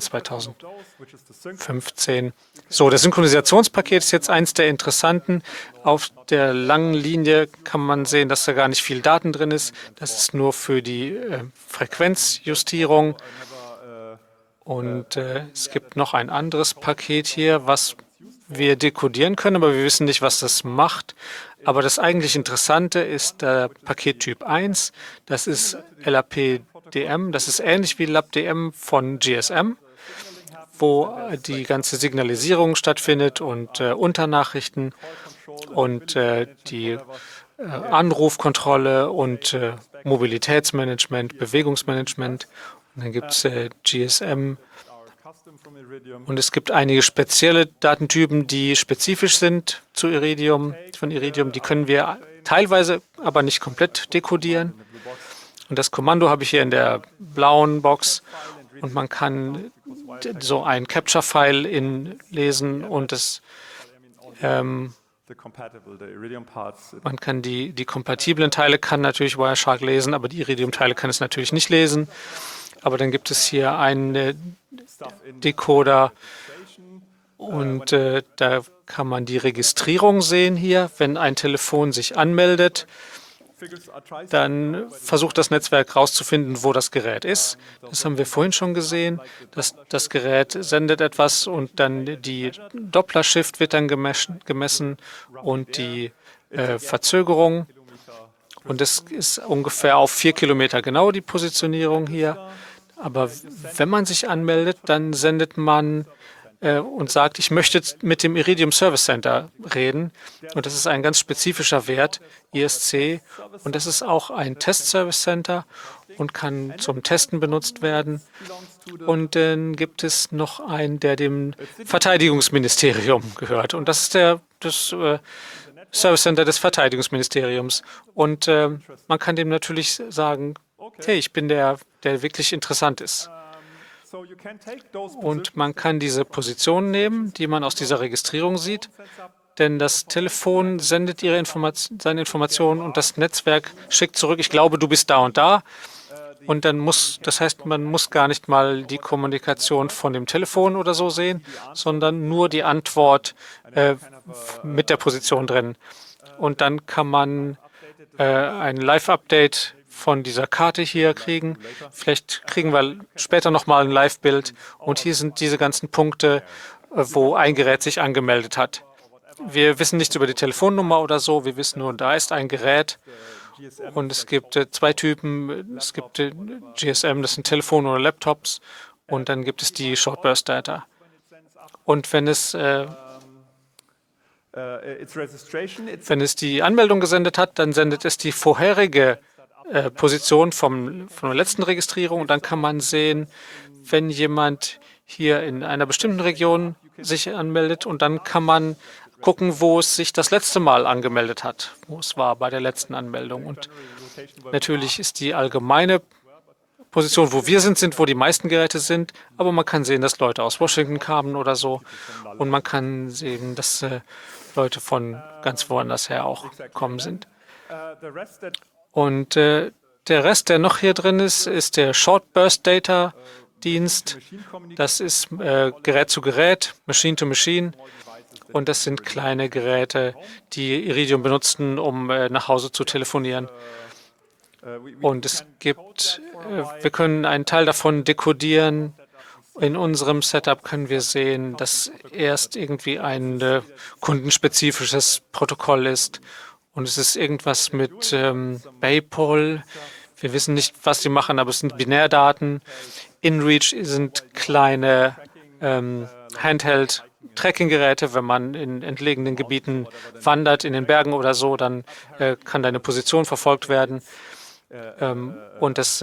Speaker 5: 2015. So, das Synchronisationspaket ist jetzt eins der interessanten. Auf der langen Linie kann man sehen, dass da gar nicht viel Daten drin ist. Das ist nur für die Frequenzjustierung. Und es gibt noch ein anderes Paket hier, was wir dekodieren können, aber wir wissen nicht, was das macht. Aber das eigentlich Interessante ist der Pakettyp 1. Das ist LAPDM. Das ist ähnlich wie LAPDM von GSM, wo die ganze Signalisierung stattfindet und Unternachrichten und die Anrufkontrolle und Mobilitätsmanagement, Bewegungsmanagement. Und dann gibt es GSM. Und es gibt einige spezielle Datentypen, die spezifisch sind zu Iridium, von Iridium. Die können wir teilweise, aber nicht komplett dekodieren. Und das Kommando habe ich hier in der blauen Box. Und man kann so ein Capture-File lesen und man kann die kompatiblen Teile kann natürlich Wireshark lesen, aber die Iridium-Teile kann es natürlich nicht lesen. Aber dann gibt es hier einen Decoder und da kann man die Registrierung sehen hier. Wenn ein Telefon sich anmeldet, dann versucht das Netzwerk herauszufinden, wo das Gerät ist. Das haben wir vorhin schon gesehen. Das Gerät sendet etwas und dann die Doppler-Shift wird dann gemessen und die Verzögerung. Und das ist ungefähr auf 4 Kilometer genau die Positionierung hier. Aber wenn man sich anmeldet, dann sendet man und sagt, ich möchte mit dem Iridium Service Center reden. Und das ist ein ganz spezifischer Wert, ISC. Und das ist auch ein Test-Service Center und kann zum Testen benutzt werden. Und dann gibt es noch einen, der dem Verteidigungsministerium gehört. Und das ist Service Center des Verteidigungsministeriums. Und man kann dem natürlich sagen, hey, ich bin der wirklich interessant ist. Und man kann diese Position nehmen, die man aus dieser Registrierung sieht, denn das Telefon sendet seine Informationen und das Netzwerk schickt zurück, ich glaube, du bist da und da. Und dann das heißt, man muss gar nicht mal die Kommunikation von dem Telefon oder so sehen, sondern nur die Antwort mit der Position drin. Und dann kann man ein Live-Update von dieser Karte hier kriegen. Vielleicht kriegen wir später nochmal ein Live-Bild. Und hier sind diese ganzen Punkte, wo ein Gerät sich angemeldet hat. Wir wissen nichts über die Telefonnummer oder so. Wir wissen nur, da ist ein Gerät. Und es gibt zwei Typen. Es gibt GSM, das sind Telefone oder Laptops. Und dann gibt es die Short Burst Data. Und wenn es die Anmeldung gesendet hat, dann sendet es die vorherige Position von der letzten Registrierung. Und dann kann man sehen, wenn jemand hier in einer bestimmten Region sich anmeldet. Und dann kann man gucken, wo es sich das letzte Mal angemeldet hat, wo es war bei der letzten Anmeldung. Und natürlich ist die allgemeine Position, wo wir sind, wo die meisten Geräte sind. Aber man kann sehen, dass Leute aus Washington kamen oder so. Und man kann sehen, dass Leute von ganz woanders her auch gekommen sind. Und der Rest, der noch hier drin ist, ist der Short Burst Data Dienst. Das ist Gerät zu Gerät, Machine to Machine. Und das sind kleine Geräte, die Iridium benutzen, um nach Hause zu telefonieren. Und wir können einen Teil davon dekodieren. In unserem Setup können wir sehen, dass erst irgendwie ein kundenspezifisches Protokoll ist. Und es ist irgendwas mit Baypol. Wir wissen nicht, was sie machen, aber es sind Binärdaten. InReach sind kleine Handheld-Tracking-Geräte. Wenn man in entlegenen Gebieten wandert, in den Bergen oder so, dann kann deine Position verfolgt werden. Und das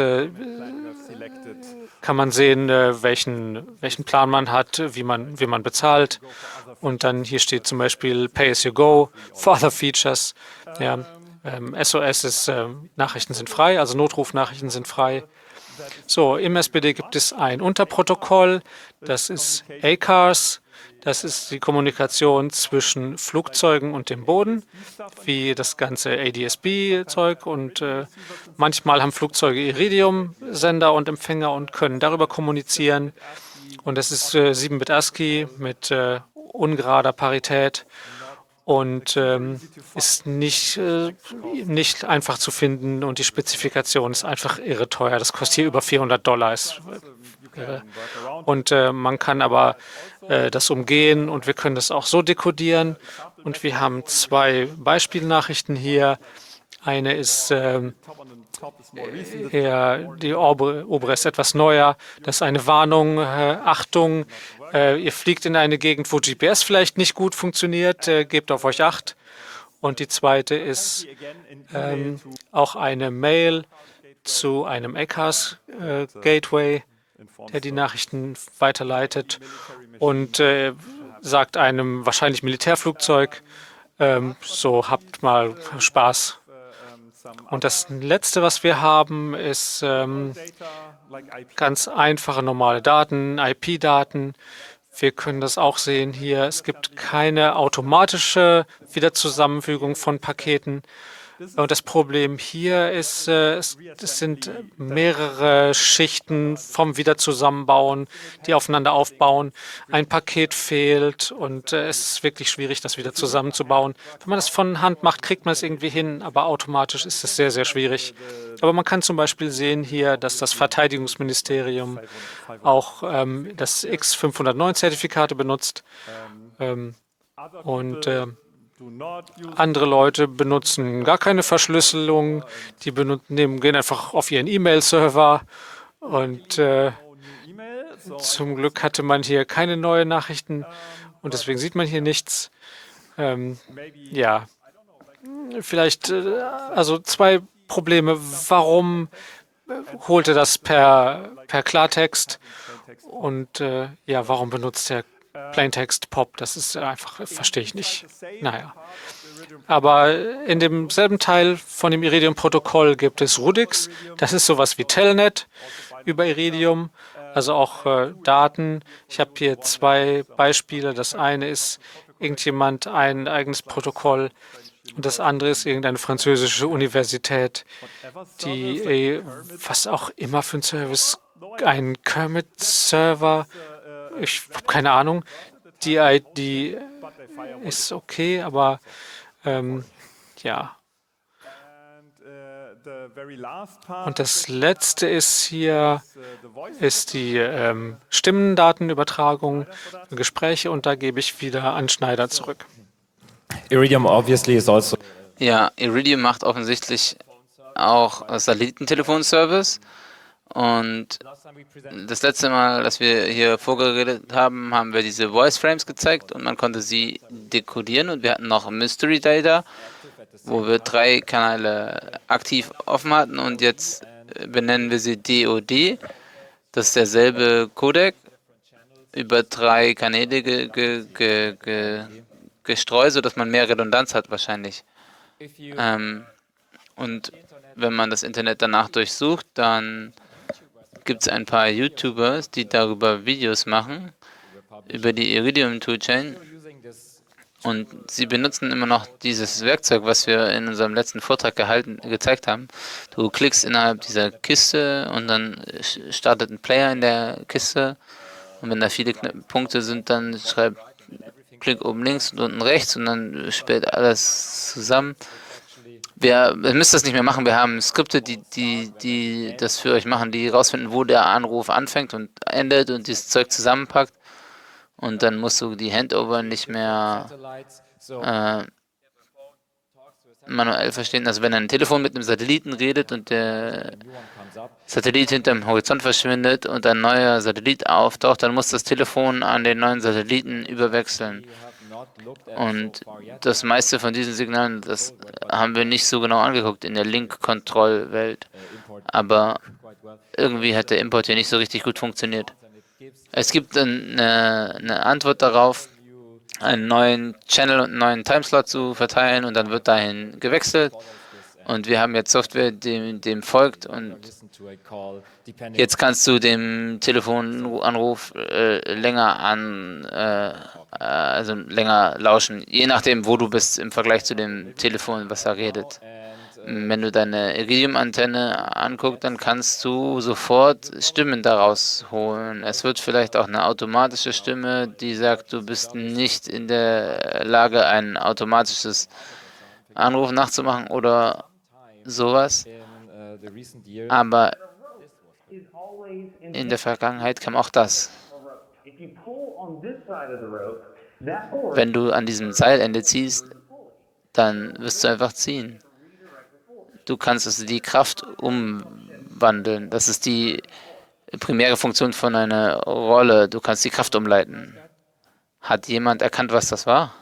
Speaker 5: kann man sehen, welchen Plan man hat, wie man bezahlt. Und dann hier steht zum Beispiel Pay as you go, for other features. Ja, SOS ist, Nachrichten sind frei, also Notrufnachrichten sind frei. So, im SPD gibt es ein Unterprotokoll, das ist ACARS. Das ist die Kommunikation zwischen Flugzeugen und dem Boden, wie das ganze ADS-B-Zeug. Und manchmal haben Flugzeuge Iridium-Sender und Empfänger und können darüber kommunizieren. Und das ist 7-Bit ASCII mit ungerader Parität und ist nicht einfach zu finden. Und die Spezifikation ist einfach irre teuer. Das kostet hier über $400. Und man kann aber das umgehen und wir können das auch so dekodieren. Und wir haben zwei Beispielnachrichten hier. Eine ist die obere ist etwas neuer. Das ist eine Warnung. Achtung, ihr fliegt in eine Gegend, wo GPS vielleicht nicht gut funktioniert. Gebt auf euch Acht. Und die zweite ist auch eine Mail zu einem ACARS Gateway, der die Nachrichten weiterleitet und sagt einem wahrscheinlich Militärflugzeug, so habt mal Spaß. Und das Letzte, was wir haben, ist ganz einfache normale Daten, IP-Daten. Wir können das auch sehen hier. Es gibt keine automatische Wiederzusammenfügung von Paketen. Und das Problem hier ist, es sind mehrere Schichten vom Wiederzusammenbauen, die aufeinander aufbauen. Ein Paket fehlt und es ist wirklich schwierig, das wieder zusammenzubauen. Wenn man das von Hand macht, kriegt man es irgendwie hin, aber automatisch ist es sehr, sehr schwierig. Aber man kann zum Beispiel sehen hier, dass das Verteidigungsministerium auch das X509-Zertifikate benutzt und andere Leute benutzen gar keine Verschlüsselung, die gehen einfach auf ihren E-Mail-Server und zum Glück hatte man hier keine neuen Nachrichten und deswegen sieht man hier nichts. Ja, vielleicht also zwei Probleme. Warum holt er das per Klartext und warum benutzt er Plaintext POP? Das ist einfach, verstehe ich nicht. Naja. Aber in demselben Teil von dem Iridium-Protokoll gibt es RUDIX. Das ist sowas wie Telnet über Iridium, also auch Daten. Ich habe hier zwei Beispiele. Das eine ist irgendjemand ein eigenes Protokoll und das andere ist irgendeine französische Universität, die was auch immer für ein Service, ein Kermit-Server, ich habe keine Ahnung. Die ID ist okay, aber ja. Und das letzte ist hier die Stimmendatenübertragung, Gespräche, und da gebe ich wieder an Schneider zurück.
Speaker 3: Iridium obviously is also.
Speaker 2: Ja, Iridium macht offensichtlich auch Satellitentelefonservice. Und das letzte Mal, dass wir hier vorgeredet haben, haben wir diese Voice Frames gezeigt und man konnte sie dekodieren. Und wir hatten noch Mystery Data, wo wir 3 Kanäle aktiv offen hatten. Und jetzt benennen wir sie DoD. Das ist derselbe Codec über 3 Kanäle gestreut, sodass man mehr Redundanz hat wahrscheinlich. Und wenn man das Internet danach durchsucht, dann gibt es ein paar YouTubers, die darüber Videos machen, über die Iridium Toolchain. Und sie benutzen immer noch dieses Werkzeug, was wir in unserem letzten Vortrag gezeigt haben. Du klickst innerhalb dieser Kiste und dann startet ein Player in der Kiste. Und wenn da viele Punkte sind, dann schreib Klick oben links und unten rechts und dann spielt alles zusammen. Ihr müsst das nicht mehr machen. Wir haben Skripte, die das für euch machen, die rausfinden, wo der Anruf anfängt und endet und dieses Zeug zusammenpackt. Und dann musst du die Handover nicht mehr manuell verstehen. Also wenn ein Telefon mit einem Satelliten redet und der Satellit hinterm Horizont verschwindet und ein neuer Satellit auftaucht, dann muss das Telefon an den neuen Satelliten überwechseln. Und das meiste von diesen Signalen, das haben wir nicht so genau angeguckt in der Link-Kontrollwelt. Aber irgendwie hat der Import hier nicht so richtig gut funktioniert. Es gibt eine Antwort darauf, einen neuen Channel und einen neuen Timeslot zu verteilen und dann wird dahin gewechselt. Und wir haben jetzt Software, dem folgt, und jetzt kannst du dem Telefonanruf länger länger lauschen, je nachdem, wo du bist im Vergleich zu dem Telefon, was da redet. Wenn du deine Iridium-Antenne anguckst, dann kannst du sofort Stimmen daraus holen. Es wird vielleicht auch eine automatische Stimme, die sagt, du bist nicht in der Lage, ein automatisches Anruf nachzumachen oder sowas. Aber in der Vergangenheit kam auch das. Wenn du an diesem Seilende ziehst, dann wirst du einfach ziehen. Du kannst also die Kraft umwandeln. Das ist die primäre Funktion von einer Rolle. Du kannst die Kraft umleiten. Hat jemand erkannt, was das war?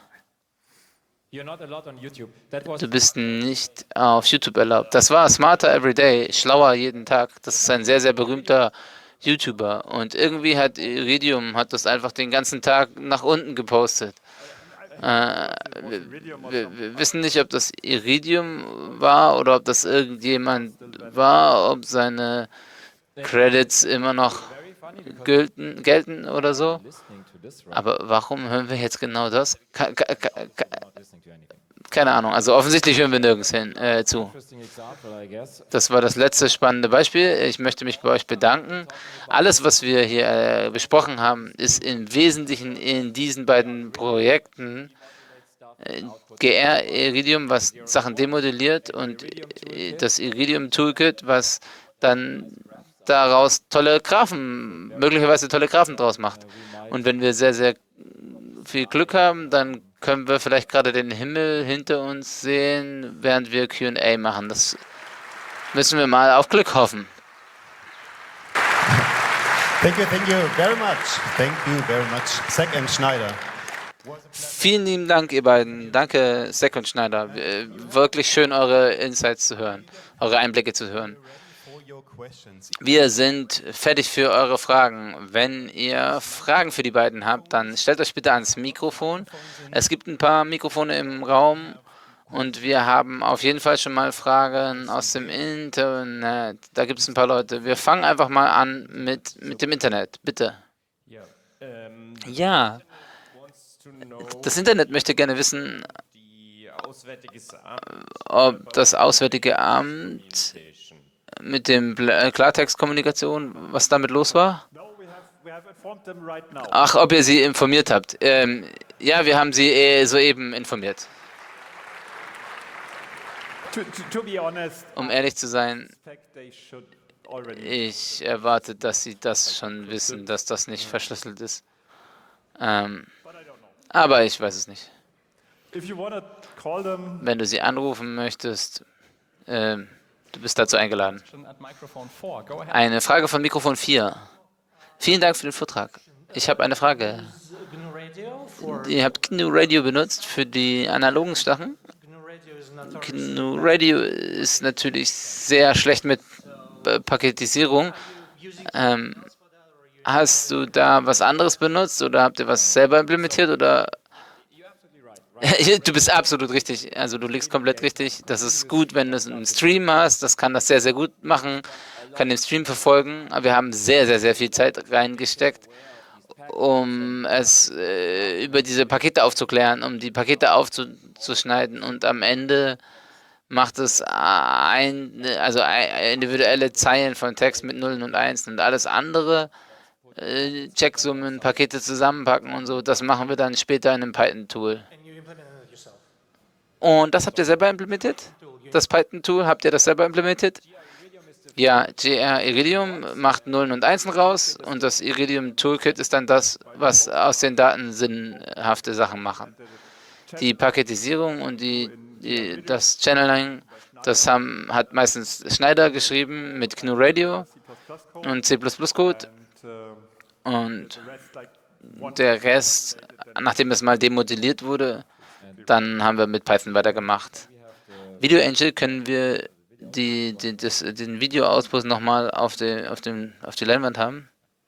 Speaker 2: Du bist nicht auf YouTube erlaubt. Das war Smarter Everyday, schlauer jeden Tag. Das ist ein sehr, sehr berühmter YouTuber. Und irgendwie hat Iridium das einfach den ganzen Tag nach unten gepostet. Wir wissen nicht, ob das Iridium war oder ob das irgendjemand war, ob seine Credits immer noch gelten oder so. Aber warum hören wir jetzt genau das? Keine Ahnung. Also offensichtlich hören wir nirgends zu. Das war das letzte spannende Beispiel. Ich möchte mich bei euch bedanken. Alles, was wir hier besprochen haben, ist im Wesentlichen in diesen beiden Projekten GR Iridium, was Sachen demodelliert, und das Iridium Toolkit, was dann daraus möglicherweise tolle Graphen draus macht. Und wenn wir sehr, sehr viel Glück haben, dann können wir vielleicht gerade den Himmel hinter uns sehen, während wir Q&A machen. Das müssen wir mal auf Glück hoffen.
Speaker 1: Thank you very much. Thank you very much, Zach and Schneider.
Speaker 2: Vielen lieben Dank, ihr beiden. Danke, Zach und Schneider. Wirklich schön, eure Insights zu hören, eure Einblicke zu hören. Wir sind fertig für eure Fragen. Wenn ihr Fragen für die beiden habt, dann stellt euch bitte ans Mikrofon. Es gibt ein paar Mikrofone im Raum Und wir haben auf jeden Fall schon mal Fragen aus dem Internet. Da gibt es ein paar Leute. Wir fangen einfach mal an mit dem Internet. Bitte. Ja, das Internet möchte gerne wissen, ob das Auswärtige Amt mit dem Klartextkommunikation, was damit los war? Ach, ob ihr sie informiert habt. Ja, wir haben sie soeben informiert. Um ehrlich zu sein, ich erwarte, dass sie das schon wissen, dass das nicht verschlüsselt ist. Aber ich weiß es nicht. Wenn du sie anrufen möchtest, du bist dazu eingeladen. Eine Frage von Mikrofon 4. Vielen Dank für den Vortrag. Ich habe eine Frage. Ihr habt GNU Radio benutzt für die analogen Sachen? GNU Radio ist natürlich sehr schlecht mit Paketisierung. Hast du da was anderes benutzt oder habt ihr was selber implementiert oder? Du bist absolut richtig. Also du liegst komplett richtig. Das ist gut, wenn du einen Stream hast. Das kann das sehr, sehr gut machen. Kann den Stream verfolgen. Aber wir haben sehr, sehr, sehr viel Zeit reingesteckt, um es über diese Pakete aufzuklären, um die Pakete aufzuschneiden. Und am Ende macht es individuelle Zeilen von Text mit Nullen und Einsen und alles andere. Checksummen, Pakete zusammenpacken und so. Das machen wir dann später in einem Python-Tool. Und das habt ihr selber implementiert? Das Python-Tool, habt ihr das selber implementiert? Ja, JR Iridium macht Nullen und Einsen raus und das Iridium Toolkit ist dann das, was aus den Daten sinnhafte Sachen machen. Die Paketisierung und das Channeling, das hat meistens Schneider geschrieben mit GNU Radio und C++-Code und der Rest, nachdem es mal demodelliert wurde, dann haben wir mit Python weitergemacht. Video Angel, können wir den Videoausbruch nochmal auf die Leinwand haben?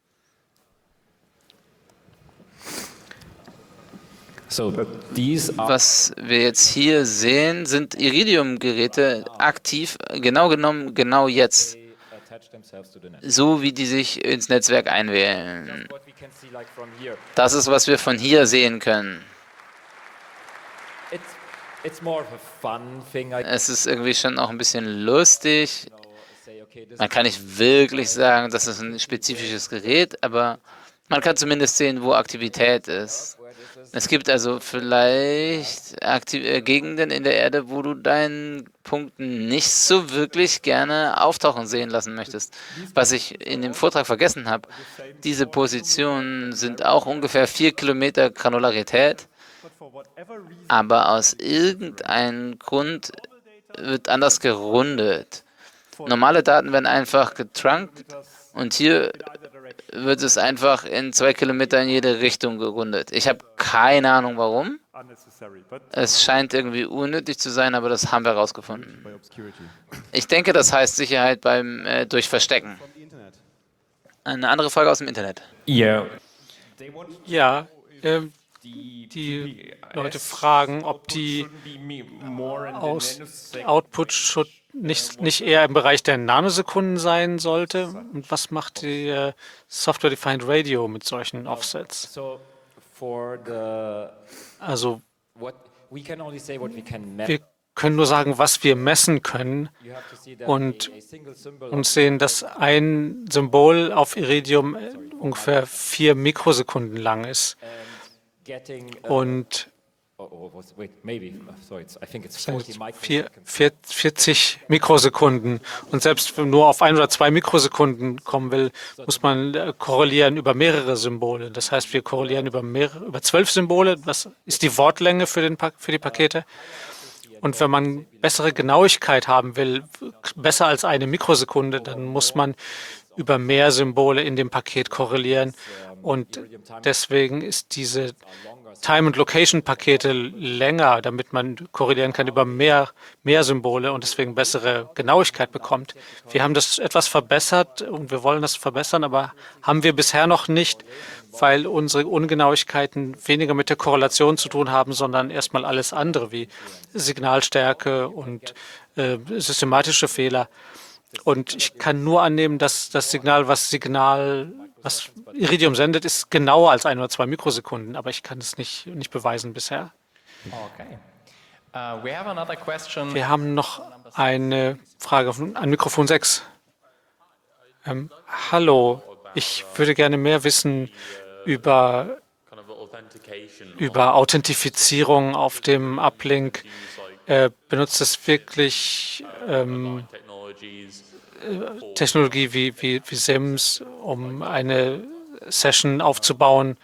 Speaker 2: Was wir jetzt hier sehen, sind Iridium-Geräte aktiv, genau genommen, genau jetzt. So wie die sich ins Netzwerk einwählen. Das ist, was wir von hier sehen können. Es ist irgendwie schon auch ein bisschen lustig. Man kann nicht wirklich sagen, das ist ein spezifisches Gerät, aber man kann zumindest sehen, wo Aktivität ist. Es gibt also vielleicht Gegenden in der Erde, wo du deinen Punkten nicht so wirklich gerne auftauchen sehen lassen möchtest. Was ich in dem Vortrag vergessen habe, diese Positionen sind auch ungefähr 4 Kilometer Granularität, aber aus irgendeinem Grund wird anders gerundet. Normale Daten werden einfach getrunkt und hier wird es einfach in 2 Kilometer in jede Richtung gerundet. Ich habe keine Ahnung warum. Es scheint irgendwie unnötig zu sein, aber das haben wir herausgefunden. Ich denke, das heißt Sicherheit durch Verstecken. Eine andere Frage aus dem Internet.
Speaker 3: Ja,
Speaker 5: die Leute fragen, ob die Output nicht eher im Bereich der Nanosekunden sein sollte. Und was macht die Software-Defined Radio mit solchen Offsets? Also wir können nur sagen, was wir messen können und sehen, dass ein Symbol auf Iridium ungefähr 4 Mikrosekunden lang ist. Und 40 Mikrosekunden. Und selbst wenn man nur auf 1 oder 2 Mikrosekunden kommen will, muss man korrelieren über mehrere Symbole. Das heißt, wir korrelieren über 12 Symbole. Das ist die Wortlänge für die Pakete. Und wenn man bessere Genauigkeit haben will, besser als 1 Mikrosekunde, dann muss man über mehr Symbole in dem Paket korrelieren. Und deswegen ist diese Time- und Location-Pakete länger, damit man korrelieren kann über mehr Symbole und deswegen bessere Genauigkeit bekommt. Wir haben das etwas verbessert und wir wollen das verbessern, aber haben wir bisher noch nicht, weil unsere Ungenauigkeiten weniger mit der Korrelation zu tun haben, sondern erstmal alles andere wie Signalstärke und systematische Fehler. Und ich kann nur annehmen, dass das Signal, was Iridium sendet, ist genauer als 1 oder 2 Mikrosekunden, aber ich kann es nicht beweisen bisher.
Speaker 6: Okay. We have another question.
Speaker 5: Wir haben noch eine Frage an Mikrofon 6. Hallo, ich würde gerne mehr wissen über Authentifizierung auf dem Uplink. Benutzt es wirklich Technologie wie SIMS, um eine Session aufzubauen?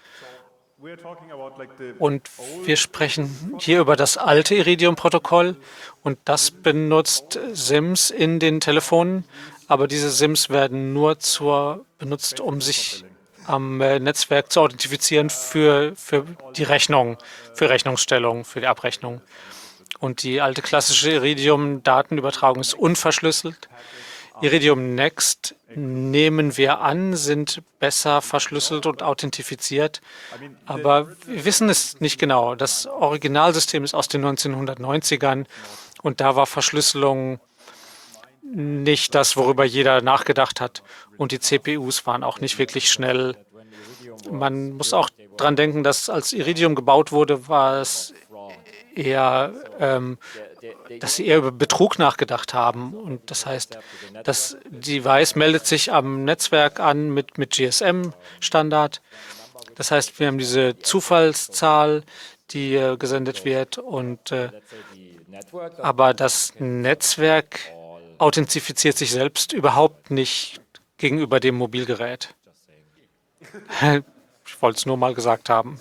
Speaker 5: Und wir sprechen hier über das alte Iridium-Protokoll und das benutzt SIMS in den Telefonen, aber diese SIMS werden nur benutzt, um sich am Netzwerk zu authentifizieren für die Rechnung, für Rechnungsstellung, für die Abrechnung. Und die alte klassische Iridium-Datenübertragung ist unverschlüsselt. Iridium Next, nehmen wir an, sind besser verschlüsselt und authentifiziert, aber wir wissen es nicht genau. Das Originalsystem ist aus den 1990ern und da war Verschlüsselung nicht das, worüber jeder nachgedacht hat. Und die CPUs waren auch nicht wirklich schnell. Man muss auch dran denken, dass als Iridium gebaut wurde, war es eher, dass sie eher über Betrug nachgedacht haben. Und das heißt, das Device meldet sich am Netzwerk an mit GSM-Standard. Das heißt, wir haben diese Zufallszahl, die gesendet wird, aber das Netzwerk authentifiziert sich selbst überhaupt nicht gegenüber dem Mobilgerät. Ich wollte es nur mal gesagt haben.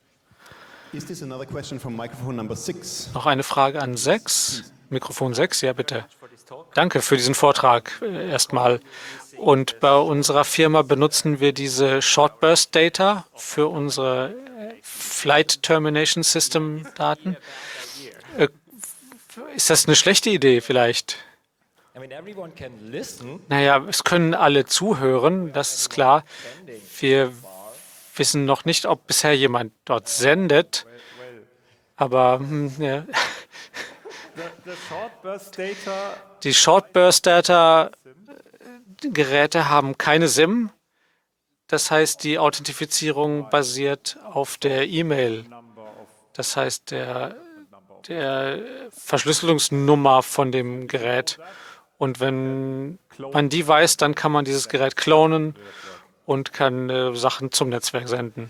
Speaker 5: Noch eine Frage an 6. Mikrofon 6, ja bitte. Danke für diesen Vortrag erstmal. Und bei unserer Firma benutzen wir diese Short Burst Data für unsere Flight Termination System Daten. Ist das eine schlechte Idee vielleicht? Naja, es können alle zuhören, das ist klar. Wir wissen noch nicht, ob bisher jemand dort sendet, aber ja. Die Short Burst Data Geräte haben keine SIM. Das heißt, die Authentifizierung basiert auf der E-Mail. Das heißt, der Verschlüsselungsnummer von dem Gerät. Und wenn man die weiß, dann kann man dieses Gerät klonen und kann Sachen zum Netzwerk senden.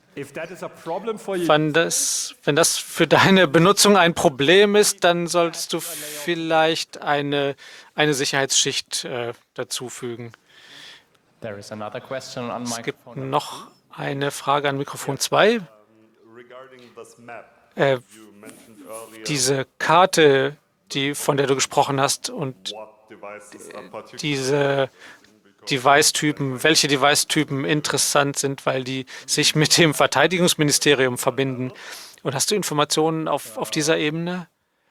Speaker 5: Wenn das für deine Benutzung ein Problem ist, dann solltest du vielleicht eine Sicherheitsschicht dazufügen. Es gibt noch eine Frage an Mikrofon 2. Diese Karte, von der du gesprochen hast, und diese Device-Typen, welche Device-Typen interessant sind, weil die sich mit dem Verteidigungsministerium verbinden. Und hast du Informationen auf dieser Ebene?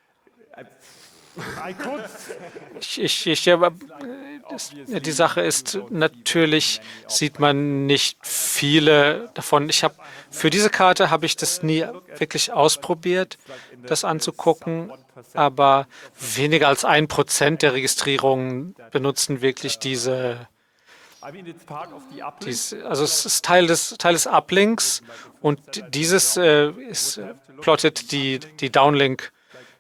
Speaker 5: Die Sache ist, natürlich sieht man nicht viele davon. Für diese Karte habe ich das nie wirklich ausprobiert, das anzugucken, aber weniger als 1% der Registrierungen benutzen wirklich also es ist Teil des Uplinks und dieses plottet die Downlink.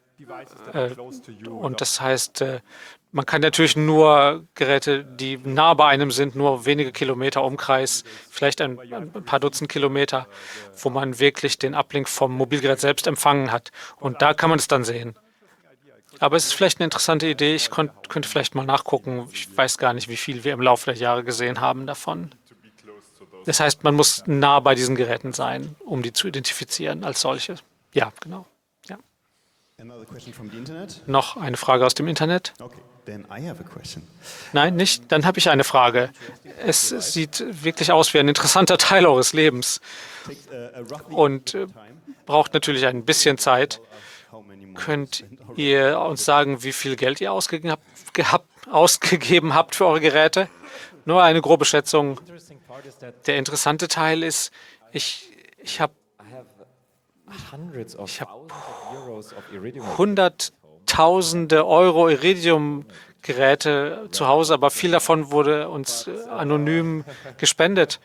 Speaker 5: Und das heißt, man kann natürlich nur Geräte, die nah bei einem sind, nur wenige Kilometer Umkreis, vielleicht ein paar Dutzend Kilometer, wo man wirklich den Uplink vom Mobilgerät selbst empfangen hat. Und da kann man es dann sehen. Aber es ist vielleicht eine interessante Idee. Ich könnte vielleicht mal nachgucken. Ich weiß gar nicht, wie viel wir im Laufe der Jahre gesehen haben davon. Das heißt, man muss nah bei diesen Geräten sein, um die zu identifizieren als solche. Ja, genau. Ja. Noch eine Frage aus dem Internet.
Speaker 1: Then I have a question.
Speaker 5: Nein, nicht? Dann habe ich eine Frage. Es sieht wirklich aus wie ein interessanter Teil eures Lebens und braucht natürlich ein bisschen Zeit. Könnt ihr uns sagen, wie viel Geld ihr ausgegeben habt für eure Geräte? Nur eine grobe Schätzung. Der interessante Teil ist, ich habe Hunderttausende Euro Iridium-Geräte zu Hause, aber viel davon wurde uns anonym gespendet.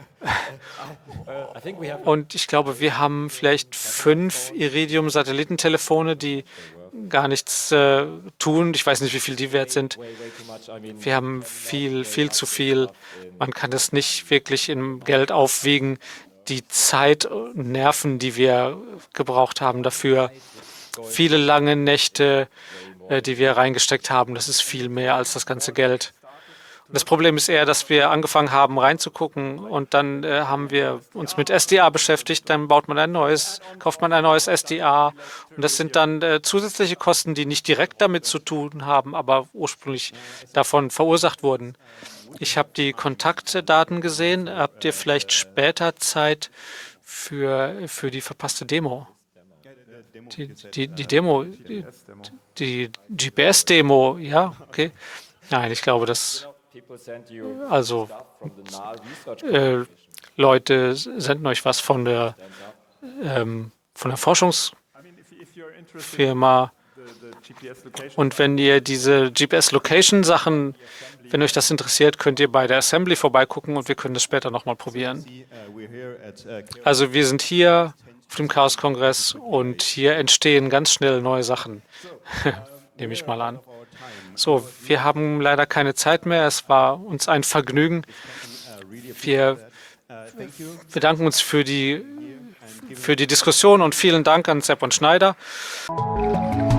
Speaker 5: Und ich glaube, wir haben vielleicht 5 Iridium-Satellitentelefone, die gar nichts tun. Ich weiß nicht, wie viel die wert sind. Wir haben viel zu viel. Man kann es nicht wirklich in Geld aufwiegen. Die Zeit und Nerven, die wir gebraucht haben dafür, viele lange Nächte, die wir reingesteckt haben, das ist viel mehr als das ganze Geld. Und das Problem ist eher, dass wir angefangen haben reinzugucken und dann haben wir uns mit SDA beschäftigt, dann kauft man ein neues SDA und das sind dann zusätzliche Kosten, die nicht direkt damit zu tun haben, aber ursprünglich davon verursacht wurden. Ich habe die Kontaktdaten gesehen. Habt ihr vielleicht später Zeit für die verpasste Demo? Die Demo, die GPS-Demo, ja, okay. Nein, ich glaube, also Leute senden euch was von der Forschungsfirma. Und wenn ihr diese GPS-Location-Sachen, wenn euch das interessiert, könnt ihr bei der Assembly vorbeigucken und wir können das später nochmal probieren. Also wir sind hier auf dem Chaos-Kongress und hier entstehen ganz schnell neue Sachen, nehme ich mal an. So, wir haben leider keine Zeit mehr. Es war uns ein Vergnügen. Wir bedanken uns für die Diskussion und vielen Dank an Sepp und Schneider.